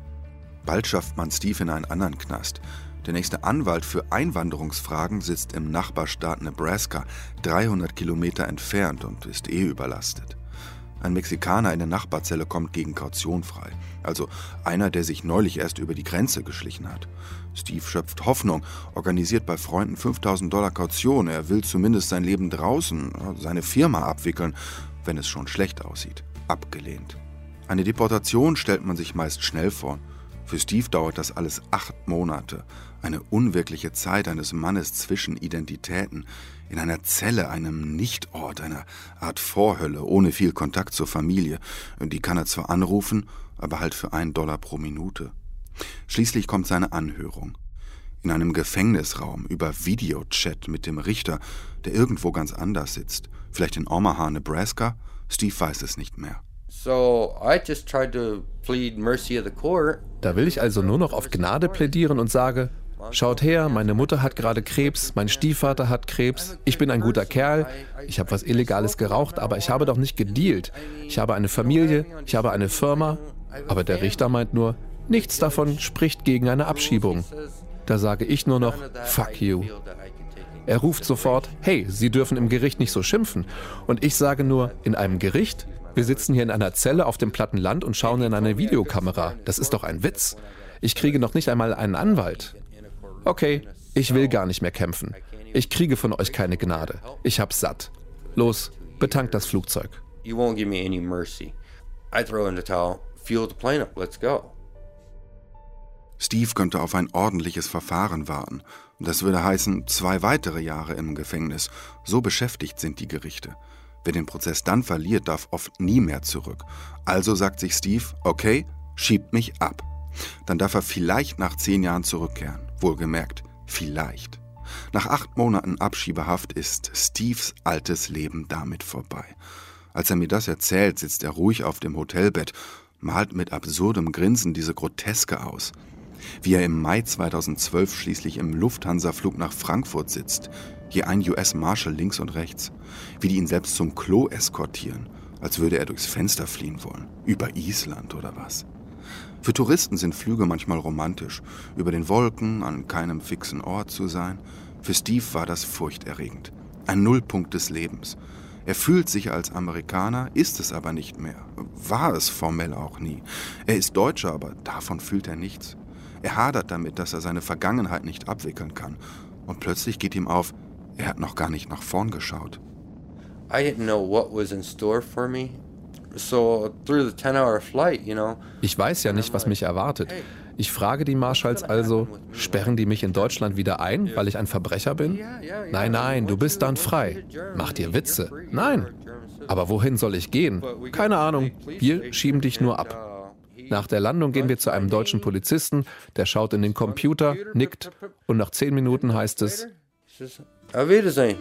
Bald schafft man Steve in einen anderen Knast. Der nächste Anwalt für Einwanderungsfragen sitzt im Nachbarstaat Nebraska, 300 Kilometer entfernt und ist überlastet. Ein Mexikaner in der Nachbarzelle kommt gegen Kaution frei. Also einer, der sich neulich erst über die Grenze geschlichen hat. Steve schöpft Hoffnung, organisiert bei Freunden $5.000 Kaution. Er will zumindest sein Leben draußen, seine Firma abwickeln, wenn es schon schlecht aussieht. Abgelehnt. Eine Deportation stellt man sich meist schnell vor. Für Steve dauert das alles 8 Monate. Eine unwirkliche Zeit eines Mannes zwischen Identitäten. In einer Zelle, einem Nichtort, einer Art Vorhölle, ohne viel Kontakt zur Familie. Die kann er zwar anrufen, aber halt für $1 pro Minute. Schließlich kommt seine Anhörung. In einem Gefängnisraum, über Videochat mit dem Richter, der irgendwo ganz anders sitzt. Vielleicht in Omaha, Nebraska? Steve weiß es nicht mehr. So I just tried to plead mercy of the court. Da will ich also nur noch auf Gnade plädieren und sage, schaut her, meine Mutter hat gerade Krebs, mein Stiefvater hat Krebs, ich bin ein guter Kerl, ich habe was Illegales geraucht, aber ich habe doch nicht gedealt. Ich habe eine Familie, ich habe eine Firma, aber der Richter meint nur, nichts davon spricht gegen eine Abschiebung. Da sage ich nur noch, fuck you. Er ruft sofort, hey, Sie dürfen im Gericht nicht so schimpfen. Und ich sage nur, in einem Gericht? Wir sitzen hier in einer Zelle auf dem platten Land und schauen in eine Videokamera. Das ist doch ein Witz. Ich kriege noch nicht einmal einen Anwalt. Okay, ich will gar nicht mehr kämpfen. Ich kriege von euch keine Gnade. Ich hab's satt. Los, betankt das Flugzeug. You won't give me any mercy. I throw in the towel, fuel the plane up, let's go. Steve könnte auf ein ordentliches Verfahren warten. Das würde heißen, 2 weitere Jahre im Gefängnis. So beschäftigt sind die Gerichte. Wer den Prozess dann verliert, darf oft nie mehr zurück. Also sagt sich Steve, okay, schiebt mich ab. Dann darf er vielleicht nach 10 Jahren zurückkehren. Wohlgemerkt, vielleicht. Nach 8 Monaten Abschiebehaft ist Steves altes Leben damit vorbei. Als er mir das erzählt, sitzt er ruhig auf dem Hotelbett, malt mit absurdem Grinsen diese Groteske aus. Wie er im Mai 2012 schließlich im Lufthansa-Flug nach Frankfurt sitzt, je ein US-Marshal links und rechts, wie die ihn selbst zum Klo eskortieren, als würde er durchs Fenster fliehen wollen, über Island oder was. Für Touristen sind Flüge manchmal romantisch, über den Wolken, an keinem fixen Ort zu sein. Für Steve war das furchterregend, ein Nullpunkt des Lebens. Er fühlt sich als Amerikaner, ist es aber nicht mehr, war es formell auch nie. Er ist Deutscher, aber davon fühlt er nichts. Er hadert damit, dass er seine Vergangenheit nicht abwickeln kann. Und plötzlich geht ihm auf, er hat noch gar nicht nach vorn geschaut. I didn't know what was in store for me. So through the 10-hour flight, you know. Ich weiß ja nicht, was mich erwartet. Ich frage die Marshals also, sperren die mich in Deutschland wieder ein, weil ich ein Verbrecher bin? Nein, du bist dann frei. Mach dir Witze. Nein. Aber wohin soll ich gehen? Keine Ahnung. Wir schieben dich nur ab. Nach der Landung gehen wir zu einem deutschen Polizisten, der schaut in den Computer, nickt und nach 10 Minuten heißt es: Auf Wiedersehen.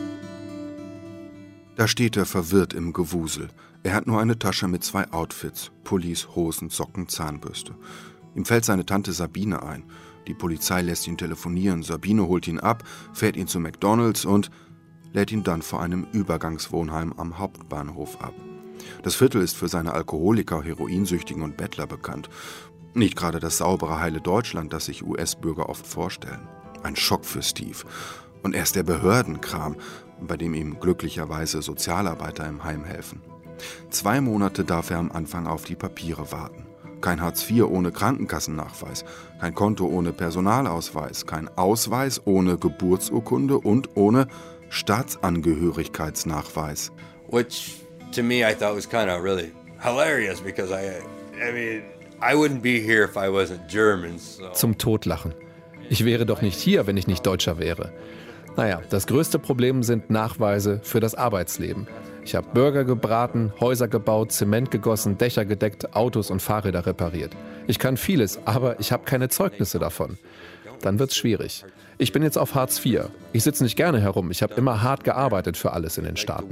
Da steht er verwirrt im Gewusel. Er hat nur eine Tasche mit 2 Outfits: Pullis, Hosen, Socken, Zahnbürste. Ihm fällt seine Tante Sabine ein. Die Polizei lässt ihn telefonieren. Sabine holt ihn ab, fährt ihn zu McDonald's und lädt ihn dann vor einem Übergangswohnheim am Hauptbahnhof ab. Das Viertel ist für seine Alkoholiker, Heroinsüchtigen und Bettler bekannt. Nicht gerade das saubere, heile Deutschland, das sich US-Bürger oft vorstellen. Ein Schock für Steve. Und erst der Behördenkram, bei dem ihm glücklicherweise Sozialarbeiter im Heim helfen. 2 Monate darf er am Anfang auf die Papiere warten. Kein Hartz IV ohne Krankenkassennachweis, kein Konto ohne Personalausweis, kein Ausweis ohne Geburtsurkunde und ohne Staatsangehörigkeitsnachweis. Which to me I thought was kind of really hilarious because I mean, I wouldn't be here if I wasn't German. So. Zum Totlachen. Ich wäre doch nicht hier, wenn ich nicht Deutscher wäre. Naja, das größte Problem sind Nachweise für das Arbeitsleben. Ich habe Burger gebraten, Häuser gebaut, Zement gegossen, Dächer gedeckt, Autos und Fahrräder repariert. Ich kann vieles, aber ich habe keine Zeugnisse davon. Dann wird's schwierig. Ich bin jetzt auf Hartz IV. Ich sitze nicht gerne herum. Ich habe immer hart gearbeitet für alles in den Staaten.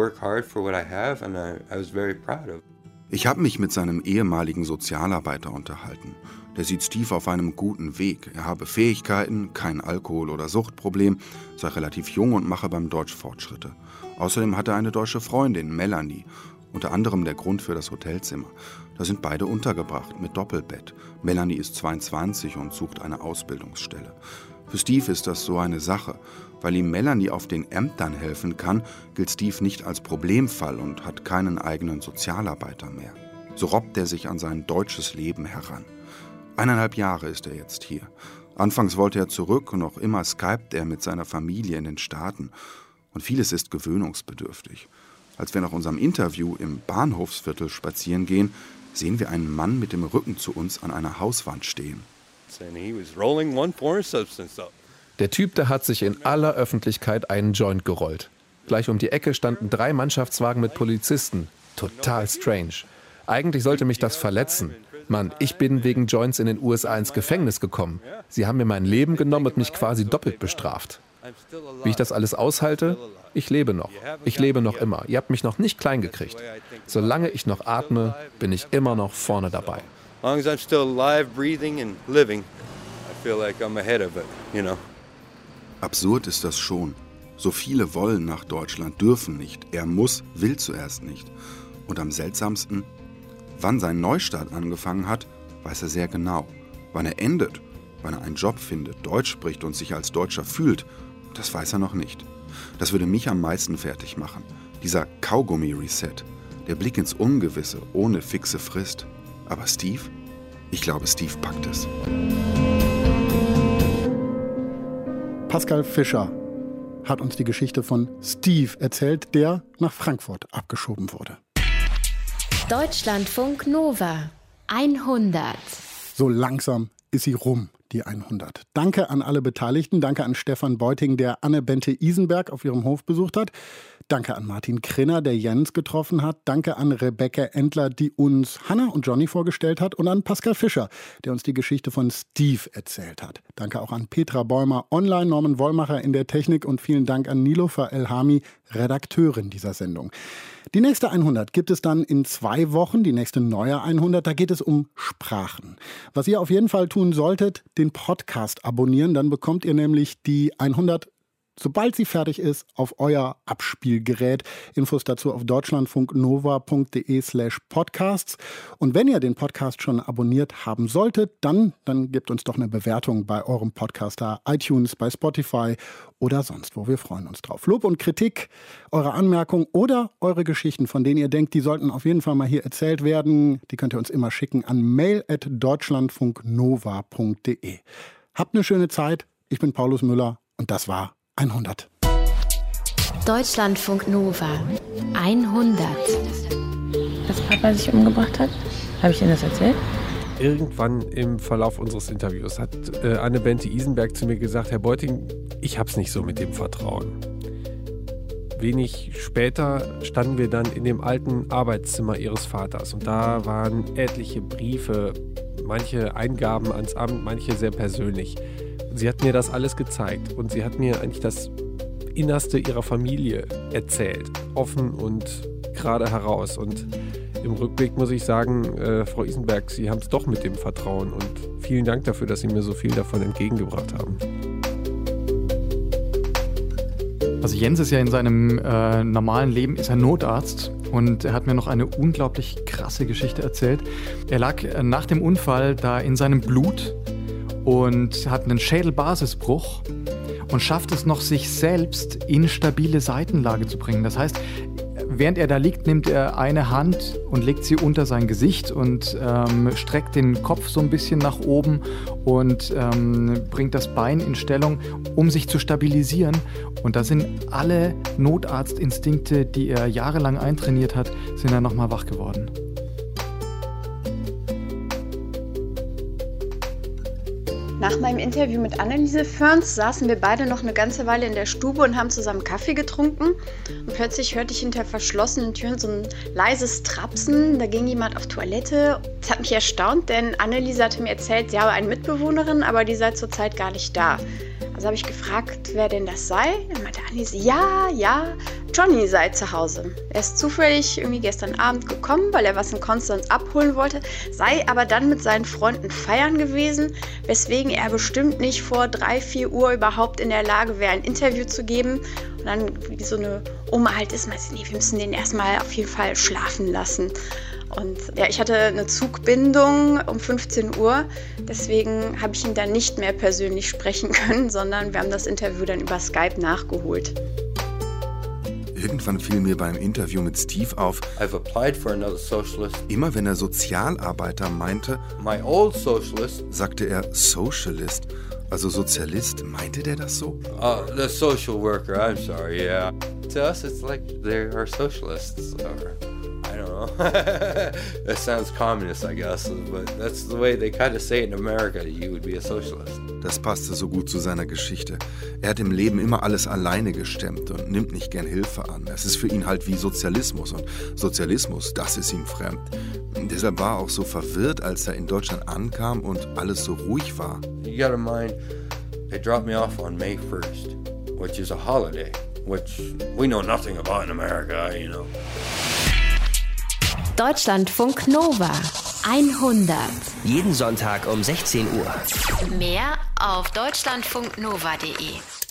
Ich habe mich mit seinem ehemaligen Sozialarbeiter unterhalten. Der sieht Steve auf einem guten Weg. Er habe Fähigkeiten, kein Alkohol- oder Suchtproblem, sei relativ jung und mache beim Deutsch Fortschritte. Außerdem hat er eine deutsche Freundin, Melanie. Unter anderem der Grund für das Hotelzimmer. Da sind beide untergebracht, mit Doppelbett. Melanie ist 22 und sucht eine Ausbildungsstelle. Für Steve ist das so eine Sache. Weil ihm Melanie auf den Ämtern helfen kann, gilt Steve nicht als Problemfall und hat keinen eigenen Sozialarbeiter mehr. So robbt er sich an sein deutsches Leben heran. 1,5 Jahre ist er jetzt hier. Anfangs wollte er zurück und noch immer skypt er mit seiner Familie in den Staaten. Und vieles ist gewöhnungsbedürftig. Als wir nach unserem Interview im Bahnhofsviertel spazieren gehen, sehen wir einen Mann mit dem Rücken zu uns an einer Hauswand stehen. Der Typ, der hat sich in aller Öffentlichkeit einen Joint gerollt. Gleich um die Ecke standen 3 Mannschaftswagen mit Polizisten. Total strange. Eigentlich sollte mich das verletzen. Mann, ich bin wegen Joints in den USA ins Gefängnis gekommen. Sie haben mir mein Leben genommen und mich quasi doppelt bestraft. Wie ich das alles aushalte? Ich lebe noch. Ich lebe noch immer. Ihr habt mich noch nicht klein gekriegt. Solange ich noch atme, bin ich immer noch vorne dabei. Absurd ist das schon. So viele wollen nach Deutschland, dürfen nicht. Er muss, will zuerst nicht. Und am seltsamsten, wann sein Neustart angefangen hat, weiß er sehr genau. Wann er endet, wann er einen Job findet, Deutsch spricht und sich als Deutscher fühlt, das weiß er noch nicht. Das würde mich am meisten fertig machen. Dieser Kaugummi-Reset, der Blick ins Ungewisse, ohne fixe Frist. Aber Steve? Ich glaube, Steve packt es. Pascal Fischer hat uns die Geschichte von Steve erzählt, der nach Frankfurt abgeschoben wurde. Deutschlandfunk Nova 100. So langsam ist sie rum, die 100. Danke an alle Beteiligten. Danke an Stefan Beuting, der Anne-Bente Isenberg auf ihrem Hof besucht hat. Danke an Martin Krinner, der Jens getroffen hat. Danke an Rebecca Endler, die uns Hannah und Johnny vorgestellt hat. Und an Pascal Fischer, der uns die Geschichte von Steve erzählt hat. Danke auch an Petra Bäumer online, Norman Wollmacher in der Technik und vielen Dank an Nilofer Elhami, Redakteurin dieser Sendung. Die nächste 100 gibt es dann in 2 Wochen, die nächste neue 100, da geht es um Sprachen. Was ihr auf jeden Fall tun solltet, den Podcast abonnieren, dann bekommt ihr nämlich die 100, sobald sie fertig ist, auf euer Abspielgerät. Infos dazu auf deutschlandfunknova.de/podcasts. Und wenn ihr den Podcast schon abonniert haben solltet, dann gebt uns doch eine Bewertung bei eurem Podcaster, iTunes, bei Spotify oder sonst wo. Wir freuen uns drauf. Lob und Kritik, eure Anmerkungen oder eure Geschichten, von denen ihr denkt, die sollten auf jeden Fall mal hier erzählt werden, die könnt ihr uns immer schicken an mail@deutschlandfunknova.de. Habt eine schöne Zeit. Ich bin Paulus Müller und das war 100. Deutschlandfunk Nova 100. Dass Papa sich umgebracht hat? Habe ich Ihnen das erzählt? Irgendwann im Verlauf unseres Interviews hat Anne-Bente Isenberg zu mir gesagt, Herr Beuting, ich hab's nicht so mit dem Vertrauen. wenig später standen wir dann in dem alten Arbeitszimmer ihres Vaters. Und da waren etliche Briefe, manche Eingaben ans Amt, manche sehr persönlich. Sie hat mir das alles gezeigt und sie hat mir eigentlich das Innerste ihrer Familie erzählt, offen und gerade heraus. Und im Rückblick muss ich sagen, Frau Isenberg, Sie haben es doch mit dem Vertrauen und vielen Dank dafür, dass Sie mir so viel davon entgegengebracht haben. Also Jens ist ja in seinem normalen Leben ist er Notarzt und er hat mir noch eine unglaublich krasse Geschichte erzählt. Er lag nach dem Unfall da in seinem Blut und hat einen Schädelbasisbruch und schafft es noch, sich selbst in stabile Seitenlage zu bringen. Das heißt, während er da liegt, nimmt er eine Hand und legt sie unter sein Gesicht und streckt den Kopf so ein bisschen nach oben und bringt das Bein in Stellung, um sich zu stabilisieren. Und da sind alle Notarztinstinkte, die er jahrelang eintrainiert hat, sind dann nochmal wach geworden. Nach meinem Interview mit Anneliese Firns saßen wir beide noch eine ganze Weile in der Stube und haben zusammen Kaffee getrunken. Und plötzlich hörte ich hinter verschlossenen Türen so ein leises Trapsen. Da ging jemand auf Toilette. Das hat mich erstaunt, denn Anneliese hatte mir erzählt, sie habe eine Mitbewohnerin, aber die sei zurzeit gar nicht da. Also habe ich gefragt, wer denn das sei. Dann meinte Anneliese, ja, Johnny sei zu Hause. Er ist zufällig irgendwie gestern Abend gekommen, weil er was in Konstanz abholen wollte, sei aber dann mit seinen Freunden feiern gewesen, weswegen er bestimmt nicht vor 3-4 Uhr überhaupt in der Lage wäre, ein Interview zu geben. Und dann, wie so eine Oma halt ist, meinte, nee, wir müssen den erstmal auf jeden Fall schlafen lassen. Und ja, ich hatte eine Zugbindung um 15 Uhr, deswegen habe ich ihn dann nicht mehr persönlich sprechen können, sondern wir haben das Interview dann über Skype nachgeholt. Irgendwann fiel mir beim Interview mit Steve auf, immer wenn er Sozialarbeiter meinte, my old socialist, sagte er Socialist, also Sozialist. Meinte der das so? The social worker, I'm sorry, yeah. To us it's like they are socialists, or I don't know. That sounds communist, I guess, but that's the way they kind of say it in America, you would be a socialist. Das passte so gut zu seiner Geschichte. Er hat im Leben immer alles alleine gestemmt und nimmt nicht gern Hilfe an. Es ist für ihn halt wie Sozialismus und Sozialismus, das ist ihm fremd. Und deshalb war er auch so verwirrt, als er in Deutschland ankam und alles so ruhig war. You gotta mind, they dropped me off on May 1st, which is a holiday, which we know nothing about in America, you know. Deutschlandfunk Nova 100. Jeden Sonntag um 16 Uhr. Mehr auf deutschlandfunknova.de.